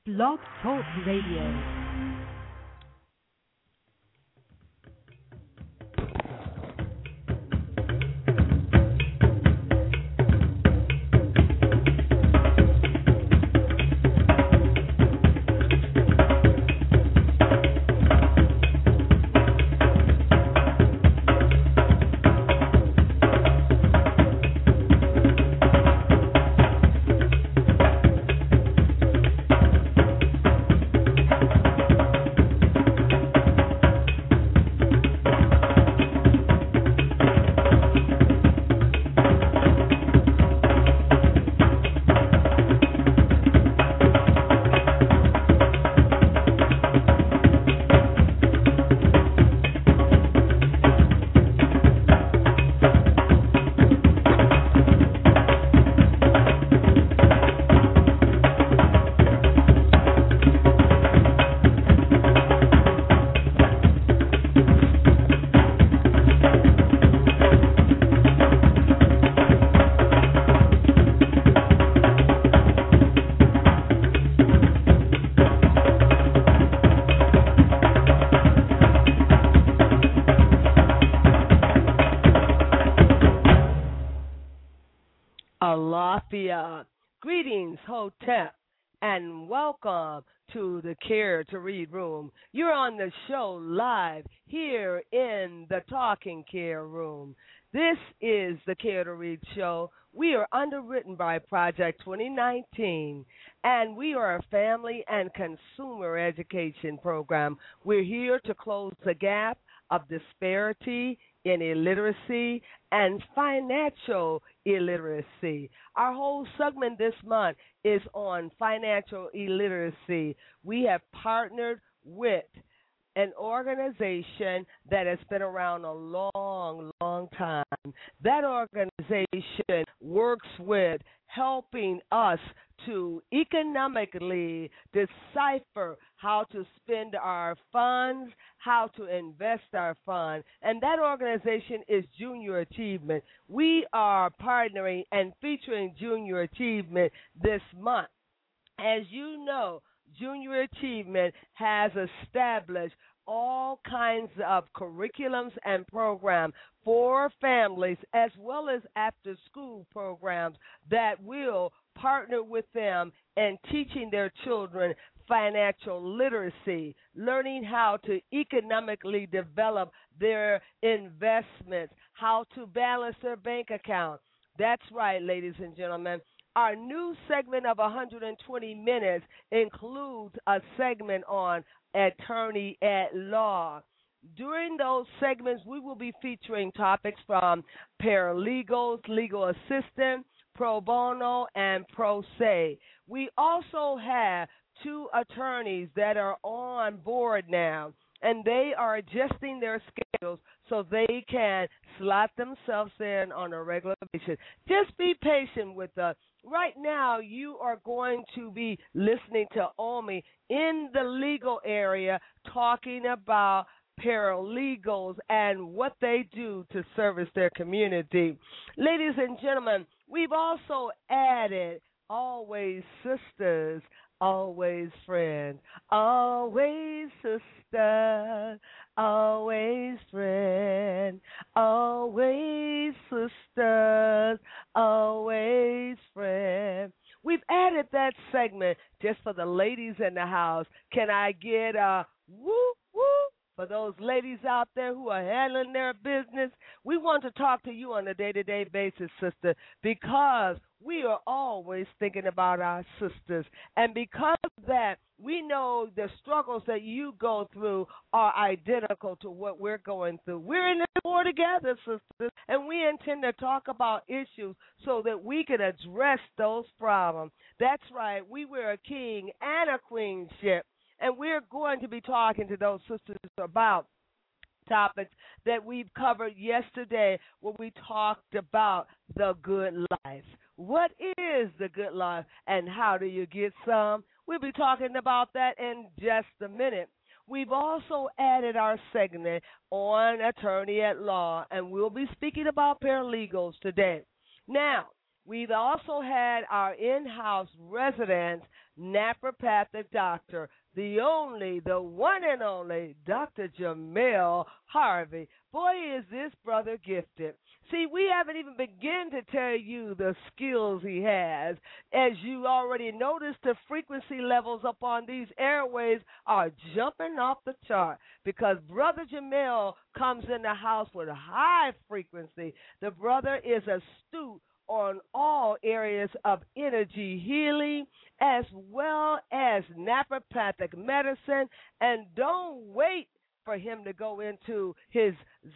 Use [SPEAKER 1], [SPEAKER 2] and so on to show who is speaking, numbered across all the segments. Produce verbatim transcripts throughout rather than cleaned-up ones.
[SPEAKER 1] Blog Talk Radio. Alafia. Greetings, Hotep, and welcome to the Care to Read room. You're on the show live here in the Talking Care room. This is the Care to Read show. We are underwritten by Project twenty nineteen, and we are a family and consumer education program. We're here to close the gap of disparity in illiteracy and financial illiteracy. Our whole segment this month is on financial illiteracy. We have partnered with an organization that has been around a long, long time. That organization works with helping us to economically decipher how to spend our funds, how to invest our funds, and that organization is Junior Achievement. We are partnering and featuring Junior Achievement this month. As you know, Junior Achievement has established all kinds of curriculums and programs for families as well as after-school programs that will partner with them in teaching their children financial literacy, learning how to economically develop their investments, how to balance their bank account. That's right, ladies and gentlemen. Our new segment of one hundred twenty minutes includes a segment on attorney at law. During those segments, we will be featuring topics from paralegals, legal assistant, pro bono, and pro se. We also have two attorneys that are on board now, and they are adjusting their schedules so they can slot themselves in on a regular basis. Just be patient with us. Right now, you are going to be listening to Omi in the legal area talking about paralegals and what they do to service their community. Ladies and gentlemen, we've also added Always Sisters, Always Friends, always sister, always friend, always sisters, always friend. We've added that segment just for the ladies in the house. Can I get a woo woo? For those ladies out there who are handling their business, we want to talk to you on a day-to-day basis, sister, because we are always thinking about our sisters. And because of that, we know the struggles that you go through are identical to what we're going through. We're in this war together, sisters, and we intend to talk about issues so that we can address those problems. That's right. We wear a king and a queenship. And we're going to be talking to those sisters about topics that we've covered yesterday when we talked about the good life. What is the good life and how do you get some? We'll be talking about that in just a minute. We've also added our segment on attorney at law, and we'll be speaking about paralegals today. Now, We've also had our in-house resident naturopathic doctor, the only, the one and only Doctor Jamel Harvey. Boy, is this brother gifted. See, we haven't even begun to tell you the skills he has. As you already noticed, the frequency levels up on these airways are jumping off the chart because Brother Jamel comes in the house with a high frequency. The brother is astute on all areas of energy healing as well as naturopathic medicine. And don't wait for him to go into his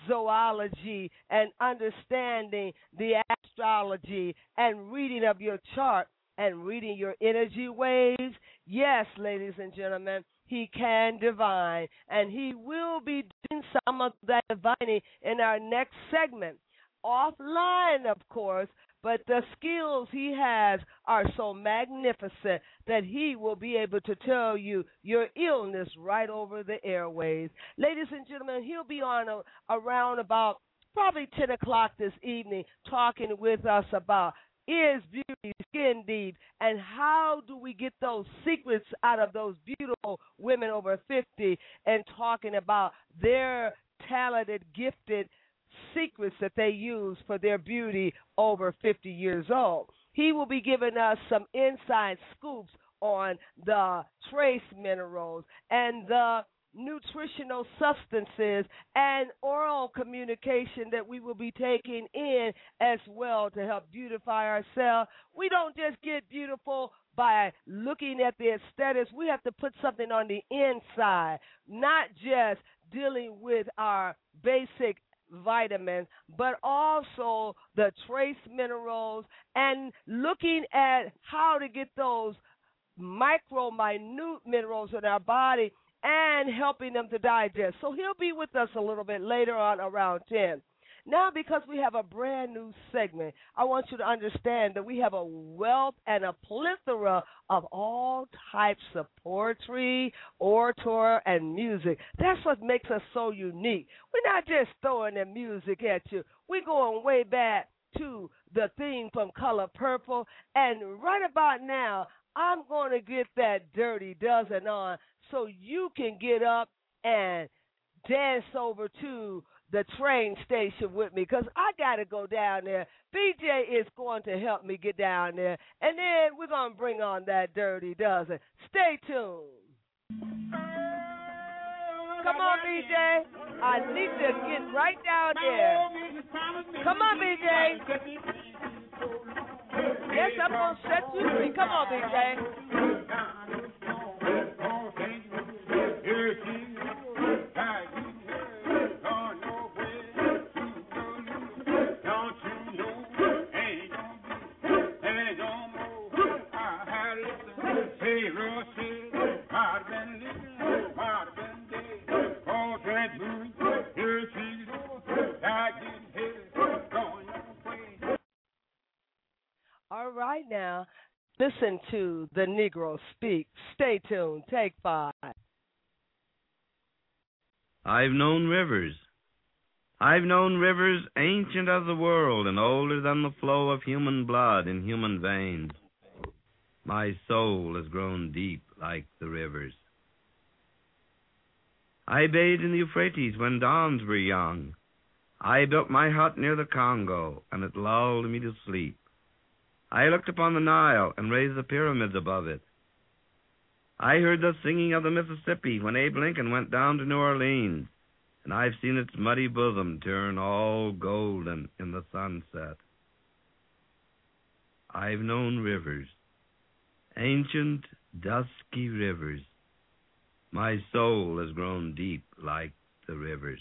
[SPEAKER 1] zoology and understanding the astrology and reading of your chart and reading your energy waves. Yes, ladies and gentlemen, he can divine, and he will be doing some of that divining in our next segment. Offline, of course, but the skills he has are so magnificent that he will be able to tell you your illness right over the airways. Ladies and gentlemen, he'll be on a, around about probably ten o'clock this evening talking with us about is beauty skin deep, and how do we get those secrets out of those beautiful women over fifty, and talking about their talented, gifted secrets that they use for their beauty over fifty years old. He will be giving us some inside scoops on the trace minerals and the nutritional substances and oral communication that we will be taking in as well to help beautify ourselves. We don't just get beautiful by looking at the aesthetics. We have to put something on the inside, not just dealing with our basic vitamins, but also the trace minerals and looking at how to get those micro, minute minerals in our body and helping them to digest. So he'll be with us a little bit later on around ten. Now, because we have a brand new segment, I want you to understand that we have a wealth and a plethora of all types of poetry, orator, and music. That's what makes us so unique. We're not just throwing the music at you. We're going way back to the theme from Color Purple. And right about now, I'm going to get that Dirty Dozen on so you can get up and dance over to the train station with me, because I got to go down there. B J is going to help me get down there, and then we're going to bring on that Dirty Dozen. Stay tuned. Come on, B J. I need to get right down there. Come on, B J. Yes, I'm going to set you free. Come on, B J. All right, now, listen to the Negro speak. Stay tuned. Take five.
[SPEAKER 2] I've known rivers. I've known rivers ancient as the world and older than the flow of human blood in human veins. My soul has grown deep like the rivers. I bathed in the Euphrates when dawns were young. I built my hut near the Congo, and it lulled me to sleep. I looked upon the Nile and raised the pyramids above it. I heard the singing of the Mississippi when Abe Lincoln went down to New Orleans, and I've seen its muddy bosom turn all golden in the sunset. I've known rivers, ancient, dusky rivers. My soul has grown deep like the rivers.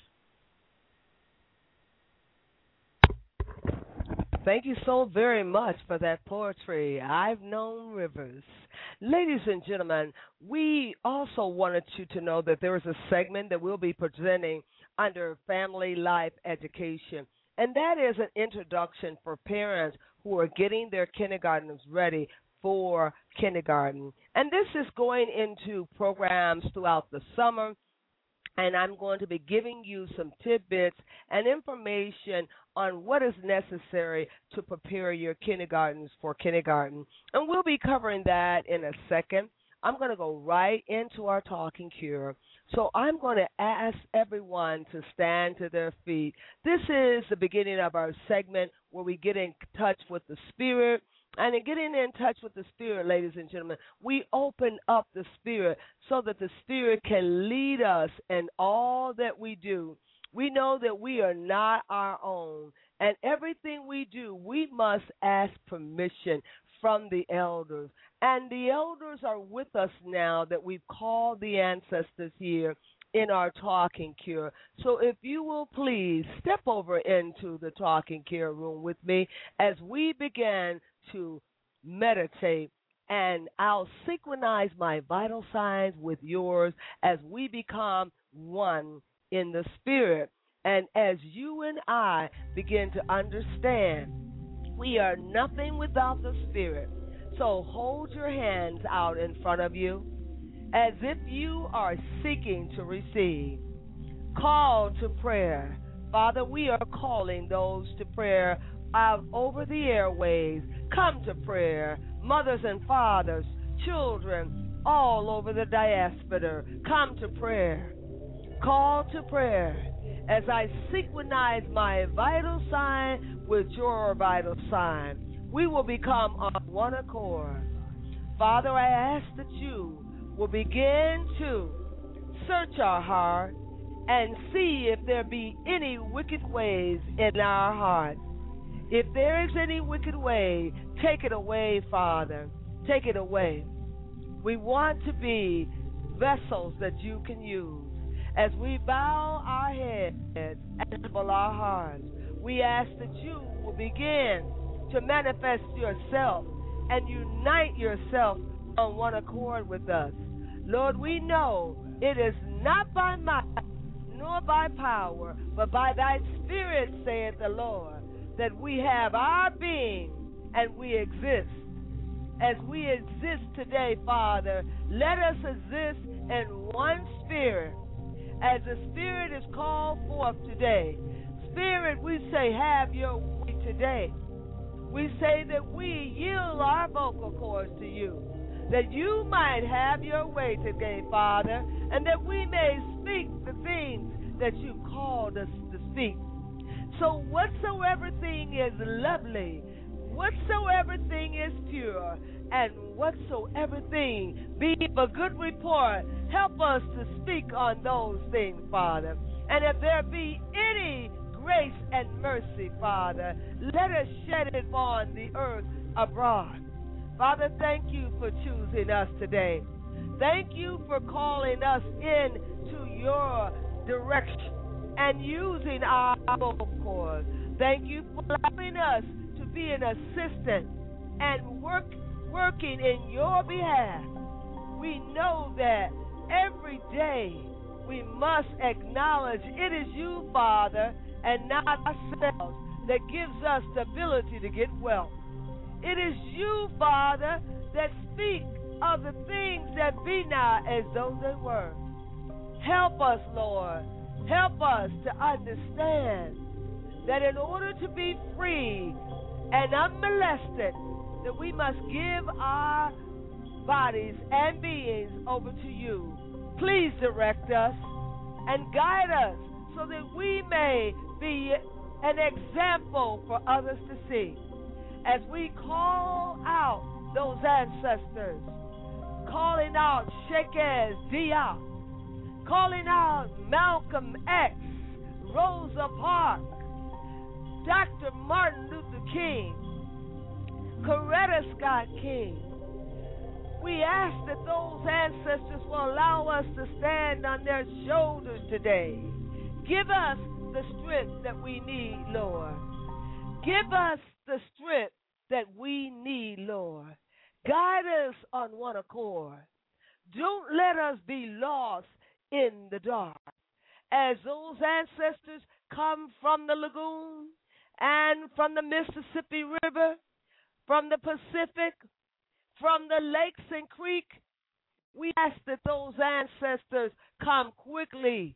[SPEAKER 1] Thank you so very much for that poetry. I've known rivers. Ladies and gentlemen, we also wanted you to know that there is a segment that we'll be presenting under Family Life Education, and that is an introduction for parents who are getting their kindergartners ready for kindergarten. And this is going into programs throughout the summer and I'm going to be giving you some tidbits and information on what is necessary to prepare your kindergartens for kindergarten. And we'll be covering that in a second. I'm going to go right into our talking cure. So I'm going to ask everyone to stand to their feet. This is the beginning of our segment where we get in touch with the Spirit. And in getting in touch with the Spirit, ladies and gentlemen, we open up the Spirit so that the Spirit can lead us in all that we do. We know that we are not our own, and everything we do, we must ask permission from the elders. And the elders are with us now that we've called the ancestors here in our talking cure. So if you will please step over into the talking cure room with me as we begin to meditate, and I'll synchronize my vital signs with yours as we become one in the Spirit. And as you and I begin to understand, we are nothing without the Spirit. So hold your hands out in front of you as if you are seeking to receive. Call to prayer. Father, we are calling those to prayer out over the airways. Come to prayer. Mothers and fathers, children, all over the diaspora, come to prayer. Call to prayer as I synchronize my vital sign with your vital sign. We will become on one accord. Father, I ask that you will begin to search our heart and see if there be any wicked ways in our heart. If there is any wicked way, take it away, Father. Take it away. We want to be vessels that you can use. As we bow our heads and humble our hearts, we ask that you will begin to manifest yourself and unite yourself on one accord with us. Lord, we know it is not by might nor by power, but by thy Spirit, saith the Lord, that we have our being and we exist. As we exist today, Father, let us exist in one spirit. As the Spirit is called forth today, Spirit, we say, have your way today. We say that we yield our vocal cords to you, that you might have your way today, Father, and that we may speak the things that you called us to speak. So whatsoever thing is lovely, whatsoever thing is pure, and whatsoever thing be of a good report, help us to speak on those things, Father. And if there be any grace and mercy, Father, let us shed it on the earth abroad. Father, thank you for choosing us today. Thank you for calling us into your direction and using our vocal cords. Thank you for allowing us to be an assistant and work working in your behalf. We know that every day we must acknowledge it is you, Father, and not ourselves, that gives us the ability to get wealth. It is you, Father, that speak of the things that be not as though they were. Help us, Lord. Help us to understand that in order to be free and unmolested, that we must give our bodies and beings over to you. Please direct us and guide us so that we may be an example for others to see. As we call out those ancestors, calling out Shekez Diop, calling out Malcolm X, Rosa Parks, Doctor Martin Luther King, Coretta Scott King. We ask that those ancestors will allow us to stand on their shoulders today. Give us the strength that we need, Lord. Give us the strength that we need, Lord. Guide us on one accord. Don't let us be lost in the dark. As those ancestors come from the lagoon and from the Mississippi River, from the Pacific, from the lakes and creek, we ask that those ancestors come quickly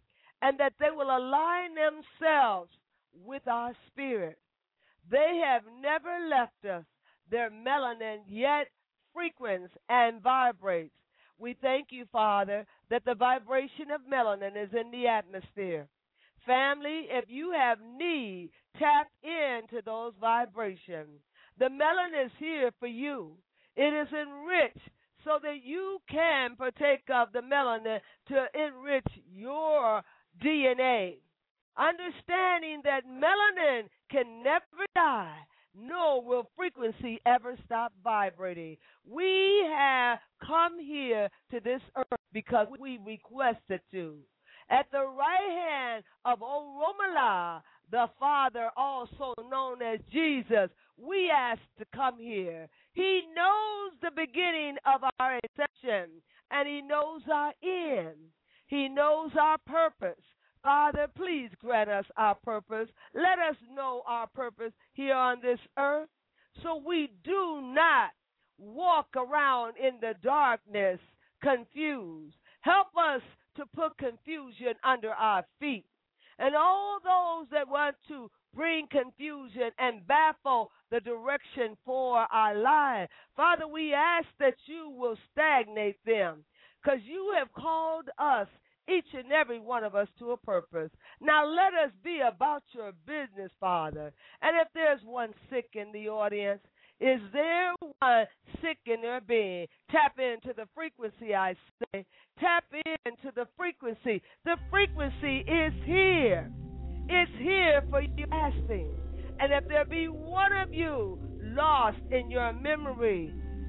[SPEAKER 1] and that they will align themselves with our spirit. They have never left us. Their melanin yet frequents and vibrates. We thank you, Father, that the vibration of melanin is in the atmosphere. Family, if you have need, tap into those vibrations. The melanin is here for you. It is enriched so that you can partake of the melanin to enrich your D N A. Understanding that melanin can never die, nor will frequency ever stop vibrating. We have come here to this earth because we requested to. At the right hand of Oromala, the Father, also known as Jesus, we ask to come here. He knows the beginning of our inception, and He knows our end. He knows our purpose. Father, please grant us our purpose. Let us know our purpose here on this earth so we do not walk around in the darkness confused. Help us to put confusion under our feet. And all those that want to bring confusion and baffle the direction for our lives, Father, we ask that you will stagnate them, because you have called us, each and every one of us, to a purpose. Now let us be about your business, Father. And if there's one sick in the audience, is there one sick in their being? Tap into the frequency, I say. Tap into the frequency. The frequency is here. It's here for you asking. And if there be one of you lost in your memory,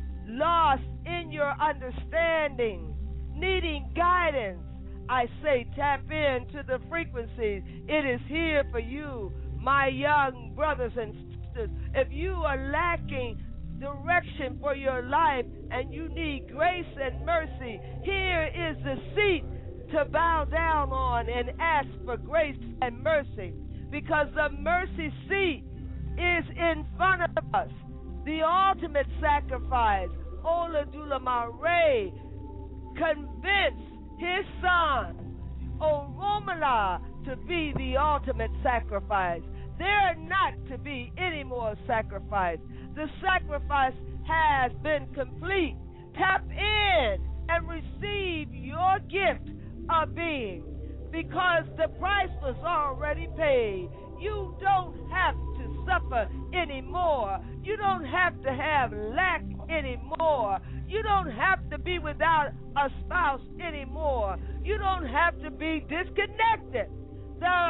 [SPEAKER 1] lost in your understanding, needing guidance, I say tap into the frequencies. It is here for you, my young brothers and sisters. If you are lacking direction for your life and you need grace and mercy, here is the seat to bow down on and ask for grace and mercy, because the mercy seat is in front of us. The ultimate sacrifice, Oladulama convinced his son, Oromala, to be the ultimate sacrifice. There are not to be any more sacrifice. The sacrifice has been complete. Tap in and receive your gift of being, because the price was already paid. You don't have to suffer anymore. You don't have to have lack anymore. You don't have to be without a spouse anymore. You don't have to be disconnected. The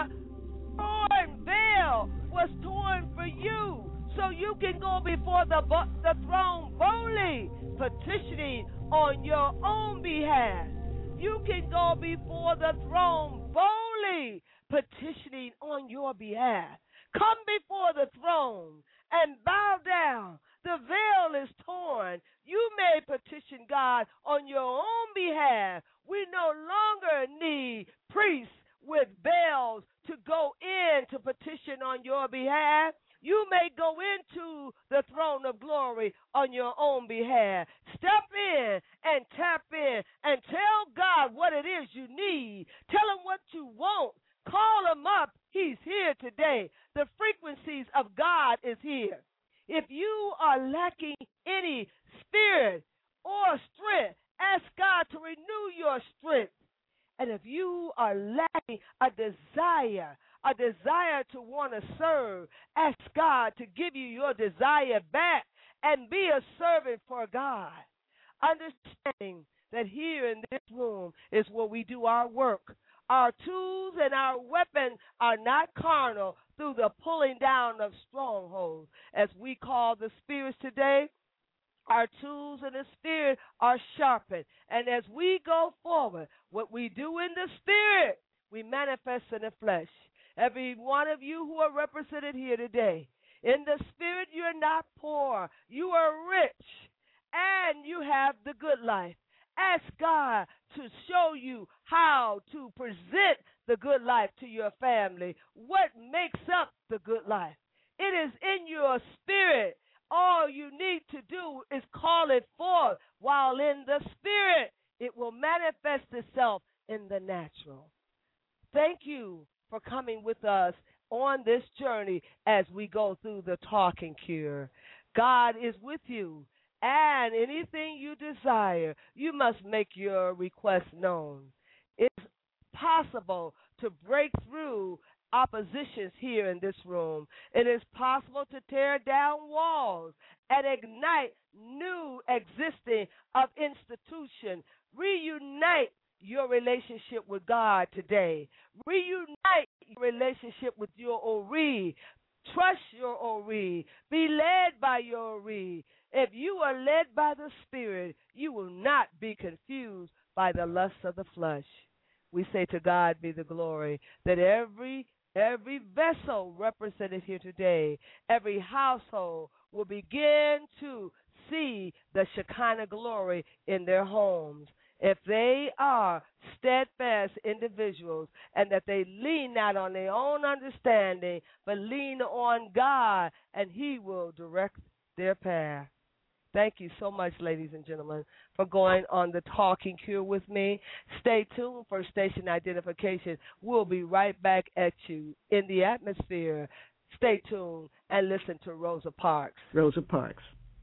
[SPEAKER 1] torn veil was torn for you, so you can go before the, the throne boldly, petitioning on your own behalf. You can go before the throne boldly, petitioning on your behalf. Come before the throne and bow down. The veil is torn. You may petition God on your own behalf. We no longer need priests with bells to go in to petition on your behalf. You may go into the throne of glory on your own behalf. Step in and tap in and tell God what it is you need. Tell him what you want. Call him up. He's here today. The frequencies of God is here. If you are lacking any spirit or strength, ask God to renew your strength. And if you are lacking a desire, a desire to want to serve, ask God to give you your desire back and be a servant for God. Understanding that here in this room is where we do our work. Our tools and our weapons are not carnal through the pulling down of strongholds. As we call the spirits today, our tools in the spirit are sharpened. And as we go forward, what we do in the spirit, we manifest in the flesh. Every one of you who are represented here today, in the spirit, you're not poor. You are rich, and you have the good life. Ask God to show you how to present the good life to your family. What makes up the good life? It is in your spirit. All you need to do is call it forth. While in the spirit, it will manifest itself in the natural. thank you for coming with us on this journey as we go through the talking cure. God is with you, and anything you desire, you must make your request known. It's possible to break through oppositions here in this room. It is possible to tear down walls and ignite new existing of institution. Reunite your relationship with God today. Reunite your relationship with your Ori. Trust your Ori. Be led by your Ori. If you are led by the Spirit, you will not be confused by the lusts of the flesh. We say to God be the glory that every every vessel represented here today, every household will begin to see the Shekinah glory in their homes. If they are steadfast individuals and that they lean not on their own understanding, but lean on God, and He will direct their path. Thank you so much, ladies and gentlemen, for going on the Talking Cure with me. Stay tuned for station identification. We'll be right back at you in the atmosphere. Stay tuned and listen to Rosa Parks.
[SPEAKER 3] Rosa Parks.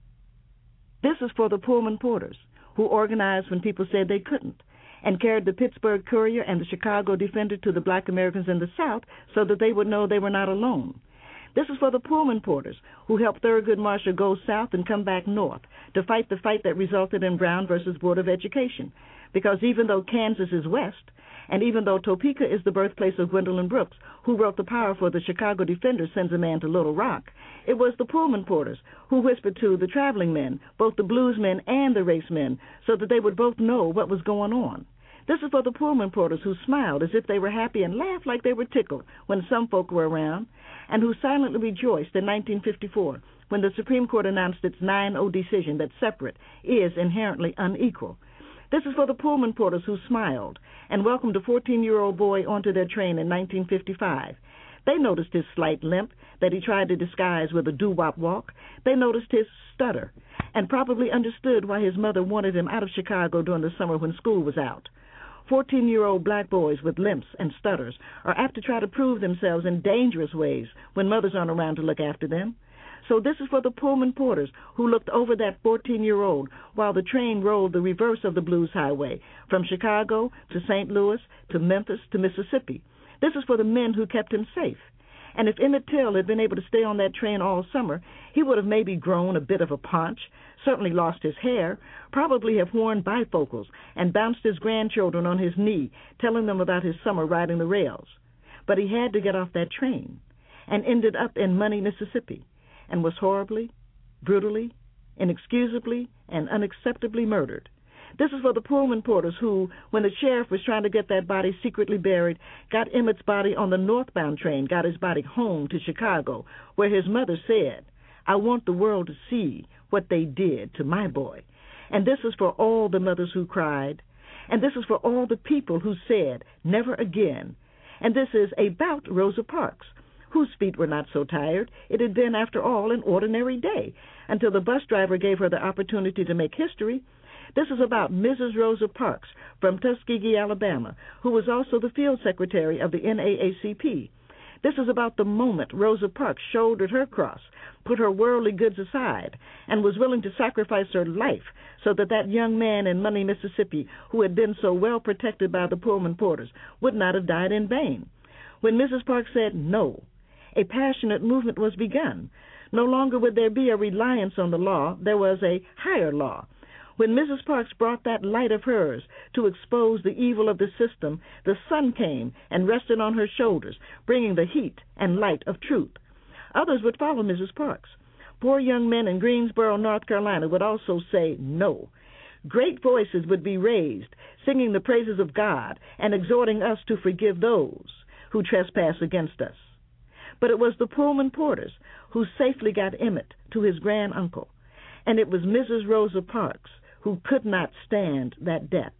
[SPEAKER 3] This is for the Pullman Porters, who organized when people said they couldn't, and carried the Pittsburgh Courier and the Chicago Defender to the black Americans in the South so that they would know they were not alone. This is for the Pullman Porters, who helped Thurgood Marshall go south and come back north to fight the fight that resulted in Brown versus Board of Education. Because even though Kansas is west, and even though Topeka is the birthplace of Gwendolyn Brooks, who wrote the power for the Chicago Defender Sends a Man to Little Rock, it was the Pullman Porters who whispered to the traveling men, both the bluesmen and the racemen, so that they would both know what was going on. This is for the Pullman Porters who smiled as if they were happy and laughed like they were tickled when some folk were around, and who silently rejoiced in nineteen fifty-four when the Supreme Court announced its nine oh decision that separate is inherently unequal. This is for the Pullman Porters who smiled and welcomed a fourteen-year-old boy onto their train in nineteen fifty-five. They noticed his slight limp that he tried to disguise with a doo-wop walk. They noticed his stutter and probably understood why his mother wanted him out of Chicago during the summer when school was out. Fourteen-year-old black boys with limps and stutters are apt to try to prove themselves in dangerous ways when mothers aren't around to look after them. So this is for the Pullman Porters who looked over that fourteen-year-old while the train rolled the reverse of the Blues Highway from Chicago to Saint Louis to Memphis to Mississippi. This is for the men who kept him safe. And if Emmett Till had been able to stay on that train all summer, he would have maybe grown a bit of a paunch, certainly lost his hair, probably have worn bifocals, and bounced his grandchildren on his knee, telling them about his summer riding the rails. But he had to get off that train and ended up in Money, Mississippi, and was horribly, brutally, inexcusably, and unacceptably murdered. This is for the Pullman Porters who, when the sheriff was trying to get that body secretly buried, got Emmett's body on the northbound train, got his body home to Chicago, where his mother said, "I want the world to see what they did to my boy." And this is for all the mothers who cried. And this is for all the people who said, "Never again." And this is about Rosa Parks, whose feet were not so tired. It had been, after all, an ordinary day, until the bus driver gave her the opportunity to make history. This is about Missus Rosa Parks from Tuskegee, Alabama, who was also the field secretary of the N double A C P. This is about the moment Rosa Parks shouldered her cross, put her worldly goods aside, and was willing to sacrifice her life so that that young man in Money, Mississippi, who had been so well protected by the Pullman Porters, would not have died in vain. When Missus Parks said no, a passionate movement was begun. No longer would there be a reliance on the law, there was a higher law. When Missus Parks brought that light of hers to expose the evil of the system, the sun came and rested on her shoulders, bringing the heat and light of truth. Others would follow Missus Parks. Poor young men in Greensboro, North Carolina, would also say no. Great voices would be raised, singing the praises of God and exhorting us to forgive those who trespass against us. But it was the Pullman Porters who safely got Emmett to his granduncle, and it was Missus Rosa Parks who could not stand that death.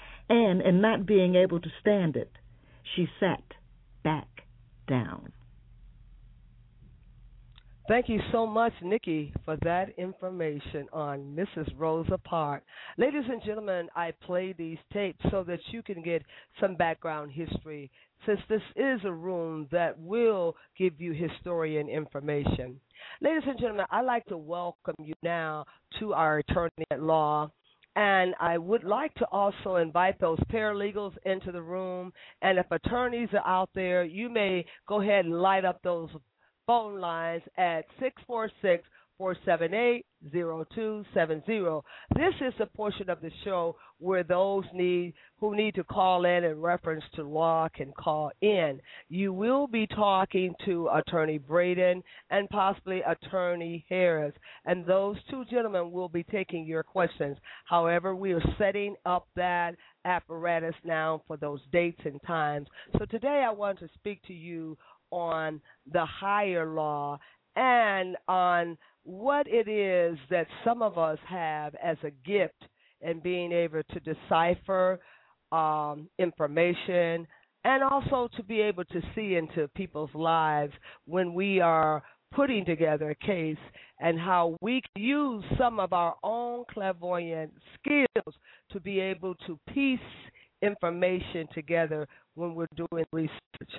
[SPEAKER 3] And in not being able to stand it, she sat back down.
[SPEAKER 1] Thank you so much, Nikki, for that information on Missus Rosa Parks. Ladies and gentlemen, I play these tapes so that you can get some background history, since this is a room that will give you historian information. Ladies and gentlemen, I'd like to welcome you now to our attorney at law. And I would like to also invite those paralegals into the room. And if attorneys are out there, you may go ahead and light up those phone lines at six four six, four seven eight, zero two seven zero. This is the portion of the show where those need who need to call in in reference to law can call in. You will be talking to Attorney Braden and possibly Attorney Harris, and those two gentlemen will be taking your questions. However, we are setting up that apparatus now for those dates and times. So today I want to speak to you on the higher law and on what it is that some of us have as a gift in being able to decipher um, information and also to be able to see into people's lives when we are putting together a case, and how we can use some of our own clairvoyant skills to be able to piece information together when we're doing research.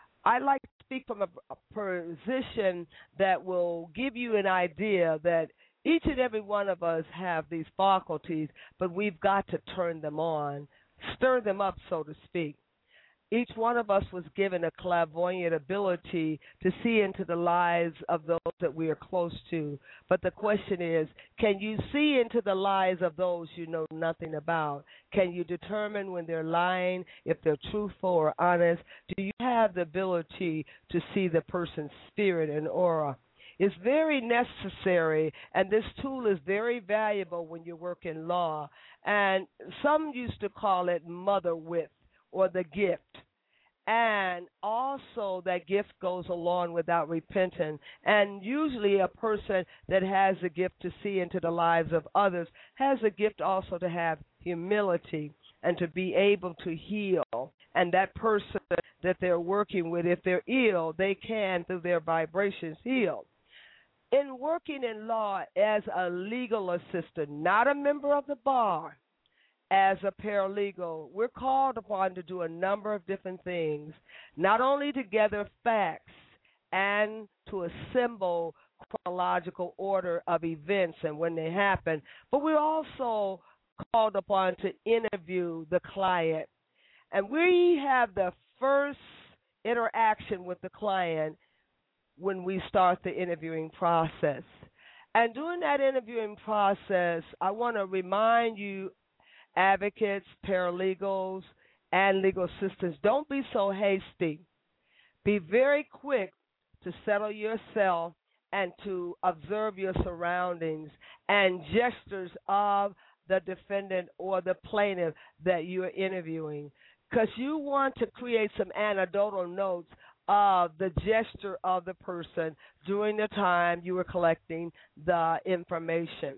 [SPEAKER 1] I like to speak from a, a position that will give you an idea that each and every one of us have these faculties, but we've got to turn them on, stir them up, so to speak. Each one of us was given a clairvoyant ability to see into the lives of those that we are close to. But the question is, can you see into the lives of those you know nothing about? Can you determine when they're lying, if they're truthful or honest? Do you have the ability to see the person's spirit and aura? It's very necessary, and this tool is very valuable when you work in law. And some used to call it mother wit, or the gift. And also that gift goes along without repentance. And usually a person that has a gift to see into the lives of others has a gift also to have humility and to be able to heal. And that person that they're working with, if they're ill, they can, through their vibrations, heal. In working in law as a legal assistant, not a member of the bar, as a paralegal, we're called upon to do a number of different things, not only to gather facts and to assemble chronological order of events and when they happen, but we're also called upon to interview the client. And we have the first interaction with the client when we start the interviewing process. And during that interviewing process, I want to remind you, advocates, paralegals, and legal assistants, don't be so hasty. Be very quick to settle yourself and to observe your surroundings and gestures of the defendant or the plaintiff that you are interviewing, because you want to create some anecdotal notes of the gesture of the person during the time you were collecting the information.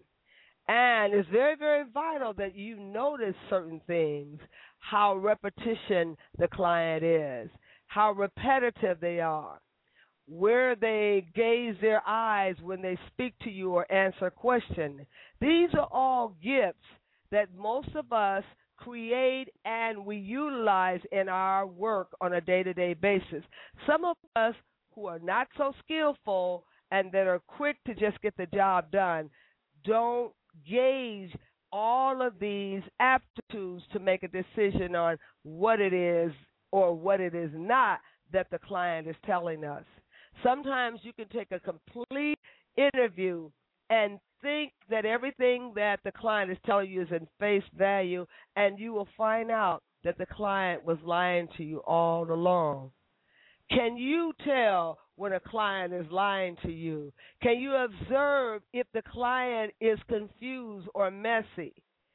[SPEAKER 1] And it's very, very vital that you notice certain things, how repetition the client is, how repetitive they are, where they gaze their eyes when they speak to you or answer a question. These are all gifts that most of us create and we utilize in our work on a day-to-day basis. Some of us who are not so skillful and that are quick to just get the job done don't gauge all of these aptitudes to make a decision on what it is or what it is not that the client is telling us. Sometimes you can take a complete interview and think that everything that the client is telling you is in face value, and you will find out that the client was lying to you all along. Can you tell when a client is lying to you? Can you observe if the client is confused or messy?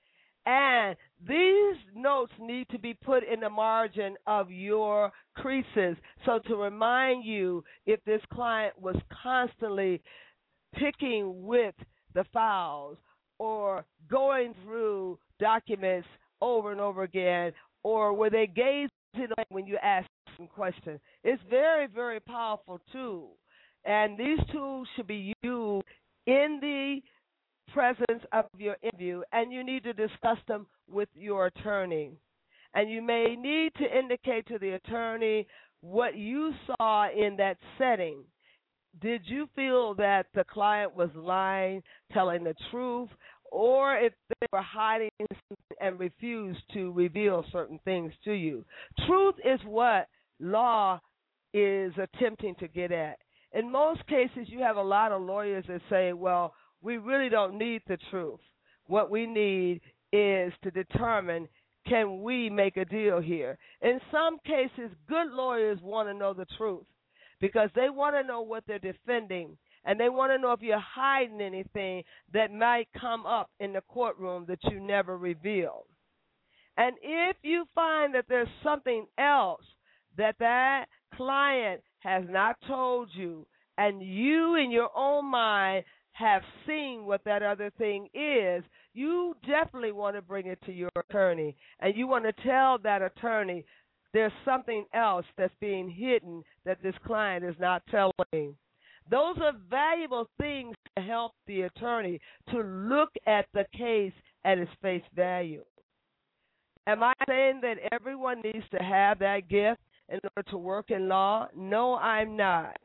[SPEAKER 1] And these notes need to be put in the margin of your creases, so to remind you if this client was constantly picking with the files or going through documents over and over again, or were they gazing when you ask some questions. It's very, very powerful tool. And these tools should be used in the presence of your interview, and you need to discuss them with your attorney. And you may need to indicate to the attorney what you saw in that setting. Did you feel that the client was lying, telling the truth, or if they were hiding and refused to reveal certain things to you? Truth is what law is attempting to get at. In most cases, you have a lot of lawyers that say, well, we really don't need the truth. What we need is to determine, can we make a deal here? In some cases, good lawyers want to know the truth because they want to know what they're defending, and they want to know if you're hiding anything that might come up in the courtroom that you never reveal. And if you find that there's something else that that client has not told you, and you in your own mind have seen what that other thing is, you definitely want to bring it to your attorney, and you want to tell that attorney there's something else that's being hidden that this client is not telling. Those are valuable things to help the attorney to look at the case at its face value. Am I saying that everyone needs to have that gift in order to work in law? No, I'm not.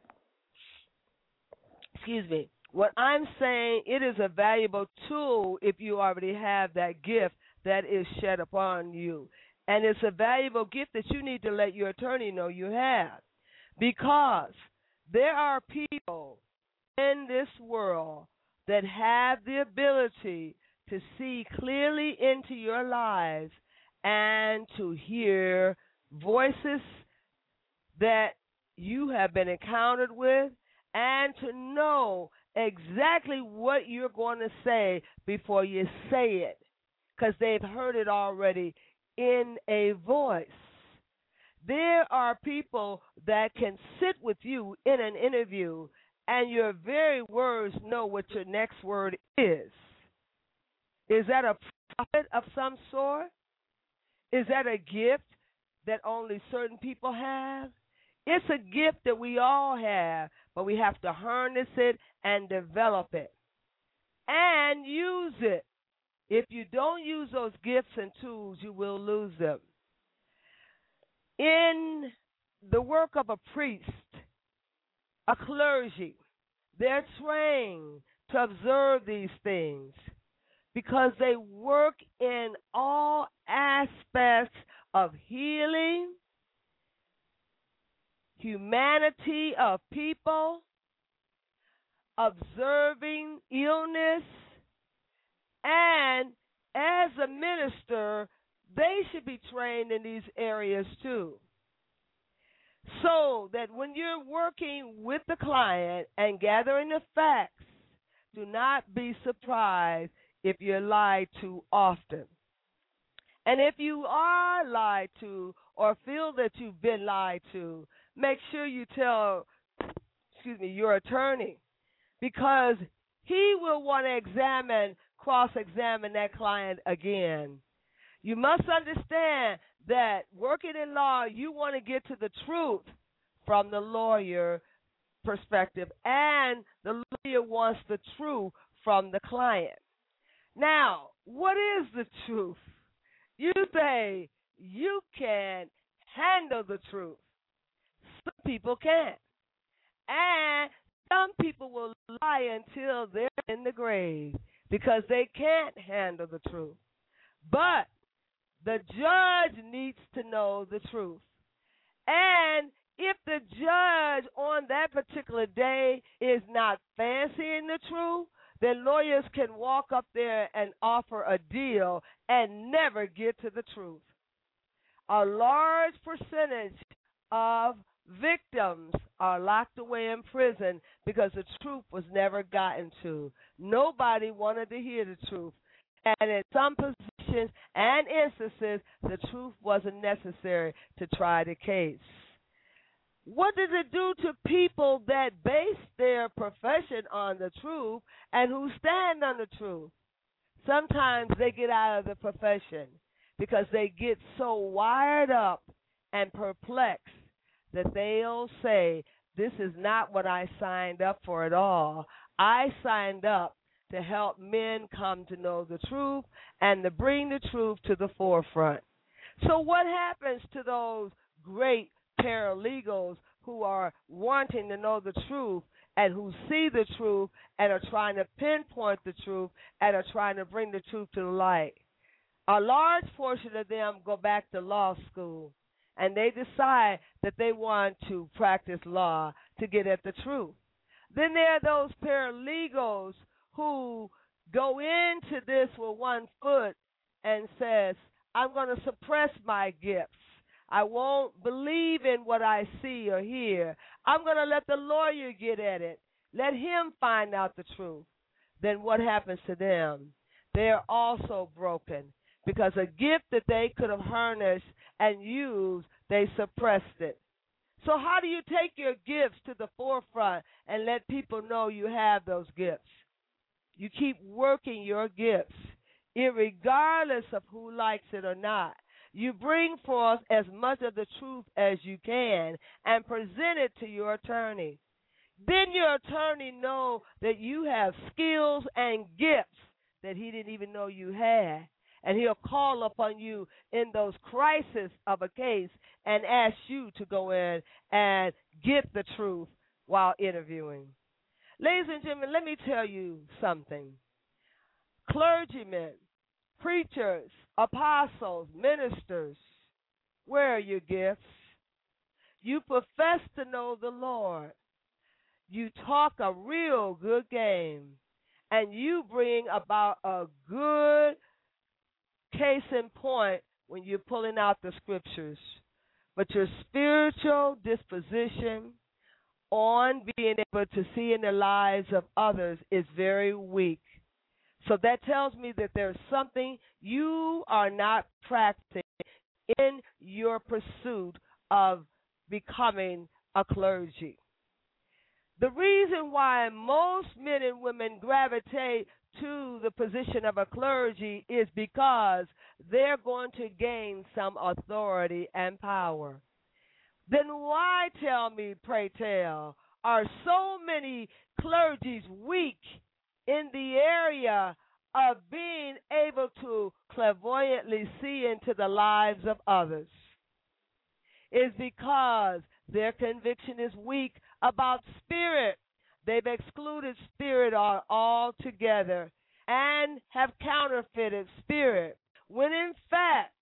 [SPEAKER 1] Excuse me. What I'm saying, it is a valuable tool if you already have that gift that is shed upon you. And it's a valuable gift that you need to let your attorney know you have. Because there are people in this world that have the ability to see clearly into your lives and to hear voices that you have been encountered with, and to know exactly what you're going to say before you say it, because they've heard it already in a voice. There are people that can sit with you in an interview, and your very words know what your next word is. Is that a prophet of some sort? Is that a gift that only certain people have? It's a gift that we all have, but we have to harness it and develop it and use it. If you don't use those gifts and tools, you will lose them. In the work of a priest, a clergy, they're trained to observe these things because they work in all aspects of healing, humanity of people, observing illness, and as a minister, they should be trained in these areas too. So that when you're working with the client and gathering the facts, do not be surprised if you're lied to often. And if you are lied to or feel that you've been lied to, make sure you tell, excuse me, your attorney, because he will want to examine, cross-examine that client again. You must understand that working in law, you want to get to the truth from the lawyer perspective, and the lawyer wants the truth from the client. Now, what is the truth? You say you can handle the truth. Some people can't. And some people will lie until they're in the grave because they can't handle the truth. But the judge needs to know the truth. And if the judge on that particular day is not fancying the truth, then lawyers can walk up there and offer a deal and never get to the truth. A large percentage of victims are locked away in prison because the truth was never gotten to. Nobody wanted to hear the truth. And in some positions and instances, the truth wasn't necessary to try the case. What does it do to people that base their profession on the truth and who stand on the truth? Sometimes they get out of the profession because they get so wired up and perplexed that they'll say, this is not what I signed up for at all. I signed up to help men come to know the truth and to bring the truth to the forefront. So what happens to those great paralegals who are wanting to know the truth and who see the truth and are trying to pinpoint the truth and are trying to bring the truth to the light? A large portion of them go back to law school, and they decide that they want to practice law to get at the truth. Then there are those paralegals who go into this with one foot and says, I'm going to suppress my gifts. I won't believe in what I see or hear. I'm going to let the lawyer get at it. Let him find out the truth. Then what happens to them? They're also broken because a gift that they could have harnessed and used, they suppressed it. So how do you take your gifts to the forefront and let people know you have those gifts? You keep working your gifts, irregardless of who likes it or not. You bring forth as much of the truth as you can and present it to your attorney. Then your attorney know that you have skills and gifts that he didn't even know you had. And he'll call upon you in those crises of a case and ask you to go in and get the truth while interviewing. Ladies and gentlemen, let me tell you something. Clergymen, preachers, apostles, ministers, where are your gifts? You profess to know the Lord. You talk a real good game, and you bring about a good case in point when you're pulling out the scriptures. But your spiritual disposition on being able to see in the lives of others is very weak. So that tells me that there's something you are not practicing in your pursuit of becoming a clergy. The reason why most men and women gravitate to the position of a clergy is because they're going to gain some authority and power. Then why, tell me, pray tell, are so many clergies weak in the area of being able to clairvoyantly see into the lives of others? It's because their conviction is weak about spirit. They've excluded spirit altogether and have counterfeited spirit, when in fact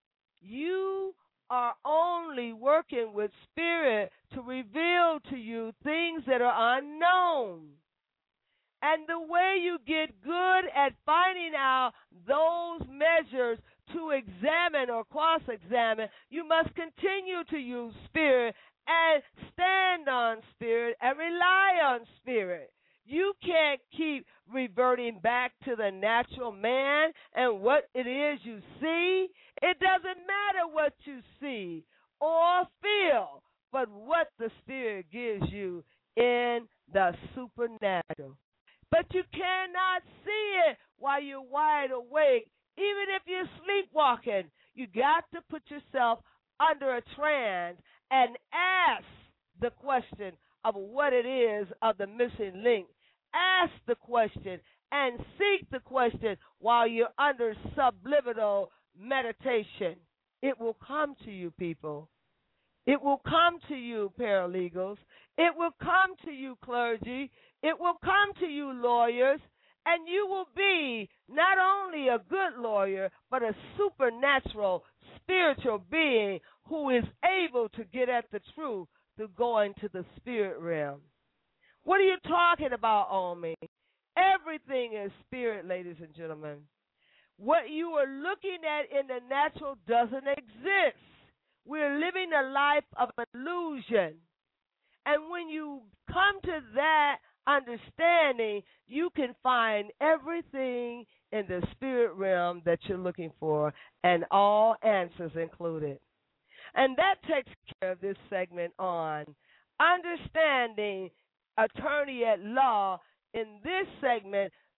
[SPEAKER 1] you are only working with spirit to reveal to you things that are unknown. And the way you get good at finding out those measures to examine or cross-examine, you must continue to use spirit and stand on spirit and rely on spirit. You can't keep reverting back to the natural man and what it is you see. It doesn't matter what you see or feel, but what the spirit gives you in the supernatural. But you cannot see it while you're wide awake. Even if you're sleepwalking, you got to put yourself under a trance and ask the question of what it is of the missing link. Ask the question and seek the question while you're under subliminal meditation. It will come to you, people. It will come to you, paralegals. It will come to you, clergy. It will come to you, lawyers. And you will be not only a good lawyer, but a supernatural, spiritual being who is able to get at the truth through going to the spirit realm. What are you talking about, Omi? Everything is spirit, ladies and gentlemen. What you are looking at in the natural doesn't exist. We're living a life of illusion. And when you come to that understanding, you can find everything in the spirit realm that you're looking for, and all answers included. And that takes care of this segment on understanding attorney at law. In this segment,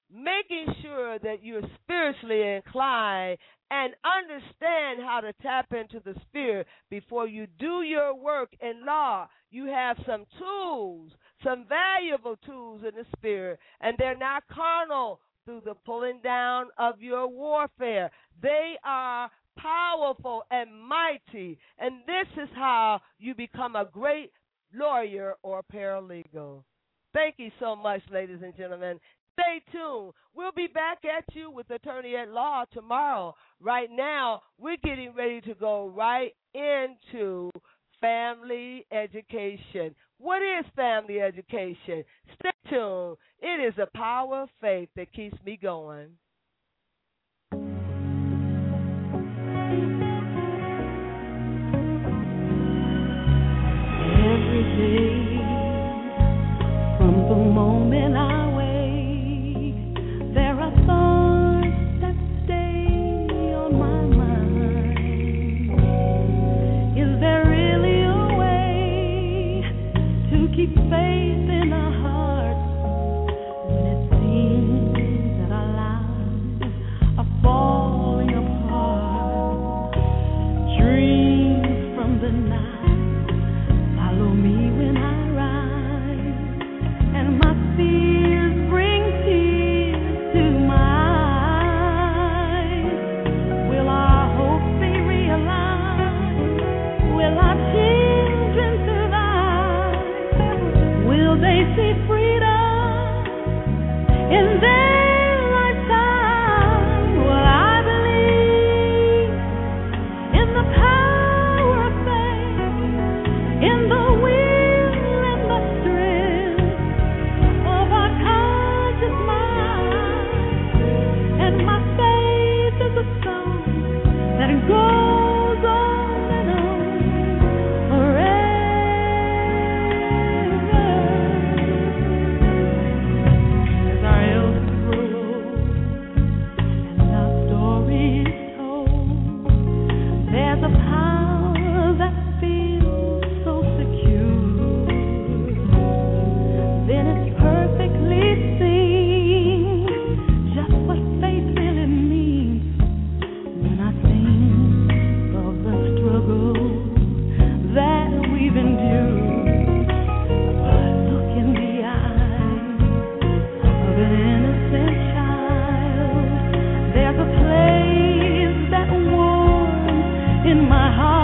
[SPEAKER 1] making sure that you're spiritually inclined and understand how to tap into the spirit before you do your work in law. You have some tools, some valuable tools in the spirit, and they're not carnal through the pulling down of your warfare. They are powerful and mighty, and this is how you become a great lawyer or paralegal. Thank you so much, ladies and gentlemen. Stay tuned. We'll be back at you with Attorney at Law tomorrow. Right now, we're getting ready to go right into family education. What is family education? Stay tuned. It is the power of faith that keeps me going.
[SPEAKER 4] Every day, from the moment I there are thoughts that stay on my mind. Is there really a way to keep faith in our hearts when it seems that our lives are falling apart? Dreams from the night follow me when I rise, and my fears bring tears to my eyes. Will our hopes be realized? Will our children survive? Will they see freedom in their lifetime? Well, I believe in the power of faith, in the will and the strength of our conscious mind. And my faith is a song that goes on and on forever. As our elders grow and our story is told, there's a power that feels so secure. Then it's perfectly seen just what faith really means when I think of the struggle that we've endured. But look in the eyes of an innocent child. There's a place that warms in my heart.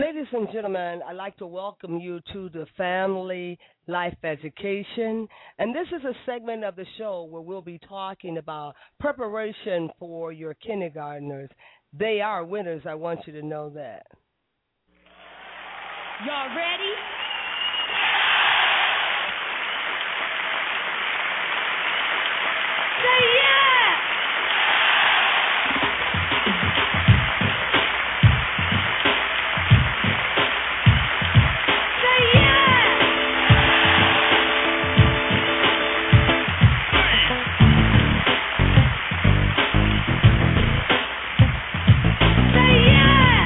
[SPEAKER 1] Ladies and gentlemen, I'd like to welcome you to the Family Life Education. And this is a segment of the show where we'll be talking about preparation for your kindergartners. They are winners, I want you to know that.
[SPEAKER 4] Y'all ready? Say yeah! Say yeah! Say yeah!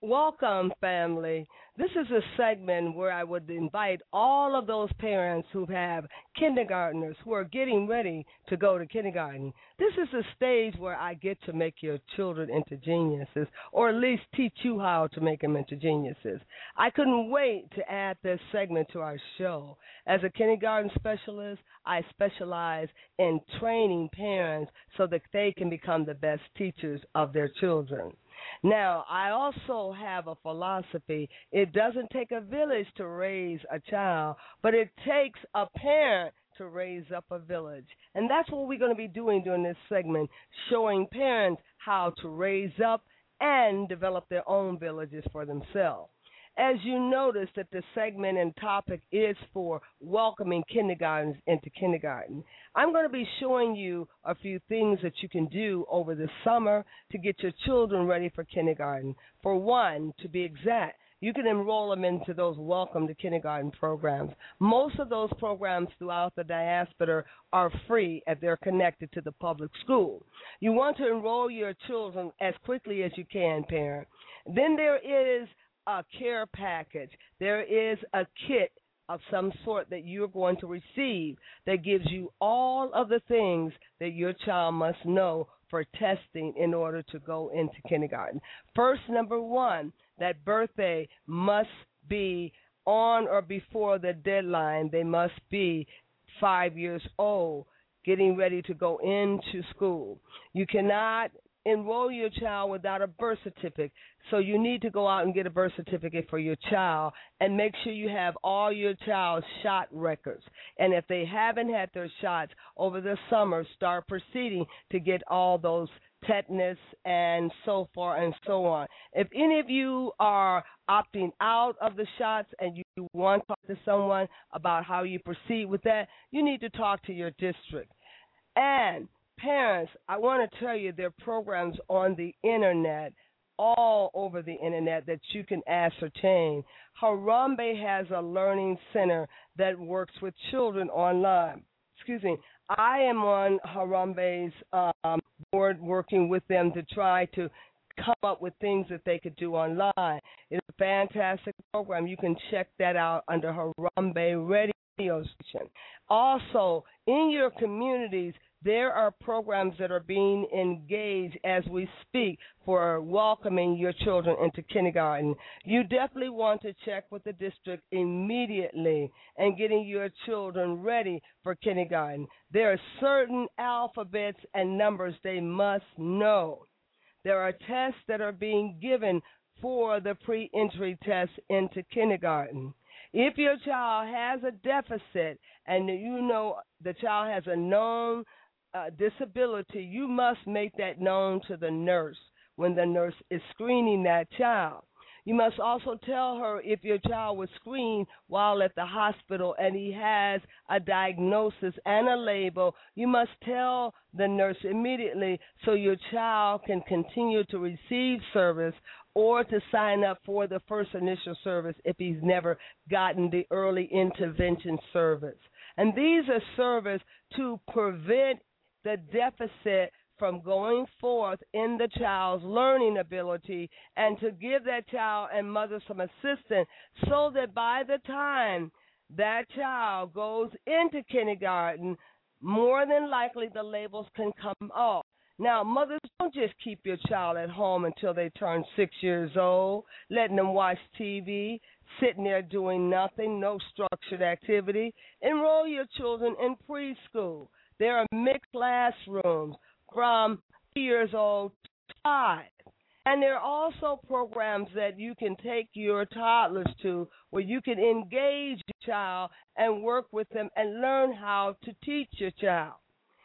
[SPEAKER 1] Welcome, family. This is a segment where I would invite all of those parents who have kindergartners who are getting ready to go to kindergarten. This is a stage where I get to make your children into geniuses, or at least teach you how to make them into geniuses. I couldn't wait to add this segment to our show. As a kindergarten specialist, I specialize in training parents so that they can become the best teachers of their children. Now, I also have a philosophy. It doesn't take a village to raise a child, but it takes a parent to raise up a village. And that's what we're going to be doing during this segment, showing parents how to raise up and develop their own villages for themselves. As you notice that the segment and topic is for welcoming kindergartens into kindergarten, I'm going to be showing you a few things that you can do over the summer to get your children ready for kindergarten. For one, to be exact, you can enroll them into those Welcome to Kindergarten programs. Most of those programs throughout the diaspora are free if they're connected to the public school. You want to enroll your children as quickly as you can, parent. Then there is a care package. There is a kit of some sort that you're going to receive that gives you all of the things that your child must know for testing in order to go into kindergarten. First, number one, that birthday must be on or before the deadline. They must be five years old, getting ready to go into school. You cannot enroll your child without a birth certificate. So you need to go out and get a birth certificate for your child and make sure you have all your child's shot records. And if they haven't had their shots over the summer, start proceeding to get all those tetanus and so forth and so on. If any of you are opting out of the shots and you want to talk to someone about how you proceed with that, you need to talk to your district. And parents, I want to tell you there are programs on the Internet, all over the Internet, that you can ascertain. Harambe has a learning center that works with children online. Excuse me. I am on Harambe's um, board working with them to try to come up with things that they could do online. It's a fantastic program. You can check that out under Harambe Radio Station. Also, in your communities, there are programs that are being engaged as we speak for welcoming your children into kindergarten. You definitely want to check with the district immediately and getting your children ready for kindergarten. There are certain alphabets and numbers they must know. There are tests that are being given for the pre-entry test into kindergarten. If your child has a deficit and you know the child has a known Uh, disability, you must make that known to the nurse when the nurse is screening that child. You must also tell her if your child was screened while at the hospital and he has a diagnosis and a label. You must tell the nurse immediately so your child can continue to receive service or to sign up for the first initial service if he's never gotten the early intervention service. And these are services to prevent the deficit from going forth in the child's learning ability and to give that child and mother some assistance so that by the time that child goes into kindergarten, more than likely the labels can come off. Now, mothers, don't just keep your child at home until they turn six years old, letting them watch T V, sitting there doing nothing, no structured activity. Enroll your children in preschool. There are mixed classrooms from three years old to five. And there are also programs that you can take your toddlers to where you can engage your child and work with them and learn how to teach your child.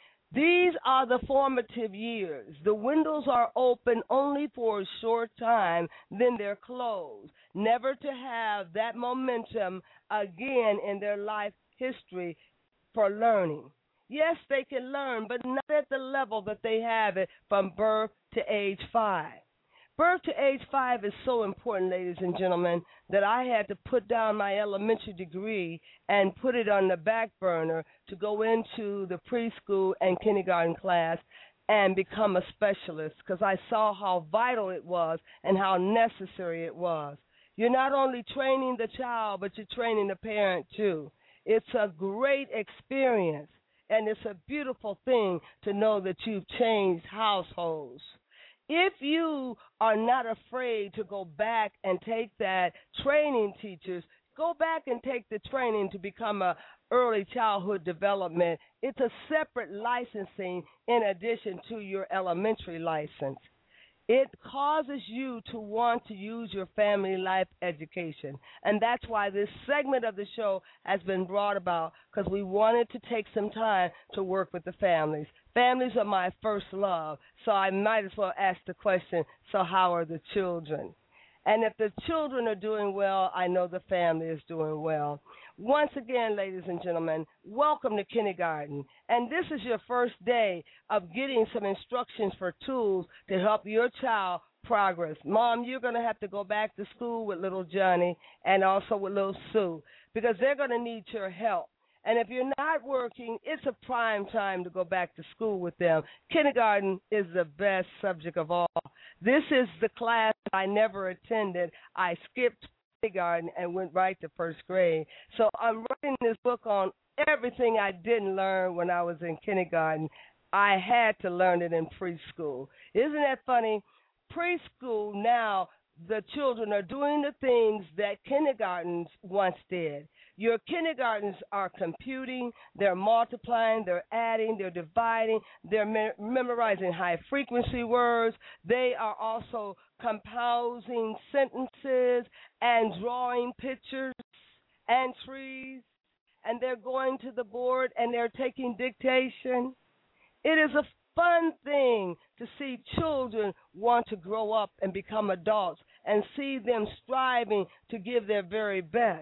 [SPEAKER 1] These are the formative years. The windows are open only for a short time, then they're closed, never to have that momentum again in their life history for learning. Yes, they can learn, but not at the level that they have it from birth to age five. Birth to age five is so important, ladies and gentlemen, that I had to put down my elementary degree and put it on the back burner to go into the preschool and kindergarten class and become a specialist because I saw how vital it was and how necessary it was. You're not only training the child, but you're training the parent too. It's a great experience, and it's a beautiful thing to know that you've changed households. If you are not afraid to go back and take that training, teachers, go back and take the training to become a early childhood development. It's a separate licensing in addition to your elementary license. It causes you to want to use your family life education. And that's why this segment of the show has been brought about, because we wanted to take some time to work with the families. Families are my first love, so I might as well ask the question, so how are the children? And if the children are doing well, I know the family is doing well. Once again, ladies and gentlemen, welcome to kindergarten. And this is your first day of getting some instructions for tools to help your child progress. Mom, you're going to have to go back to school with little Johnny and also with little Sue because they're going to need your help. And if you're not working, it's a prime time to go back to school with them. Kindergarten is the best subject of all. This is the class I never attended. I skipped kindergarten and went right to first grade. So I'm writing this book on everything I didn't learn when I was in kindergarten. I had to learn it in preschool. Isn't that funny? Preschool now, the children are doing the things that kindergartens once did. Your kindergartens are computing, they're multiplying, they're adding, they're dividing, they're me- memorizing high-frequency words. They are also composing sentences and drawing pictures and trees, and they're going to the board and they're taking dictation. It is a fun thing to see children want to grow up and become adults and see them striving to give their very best.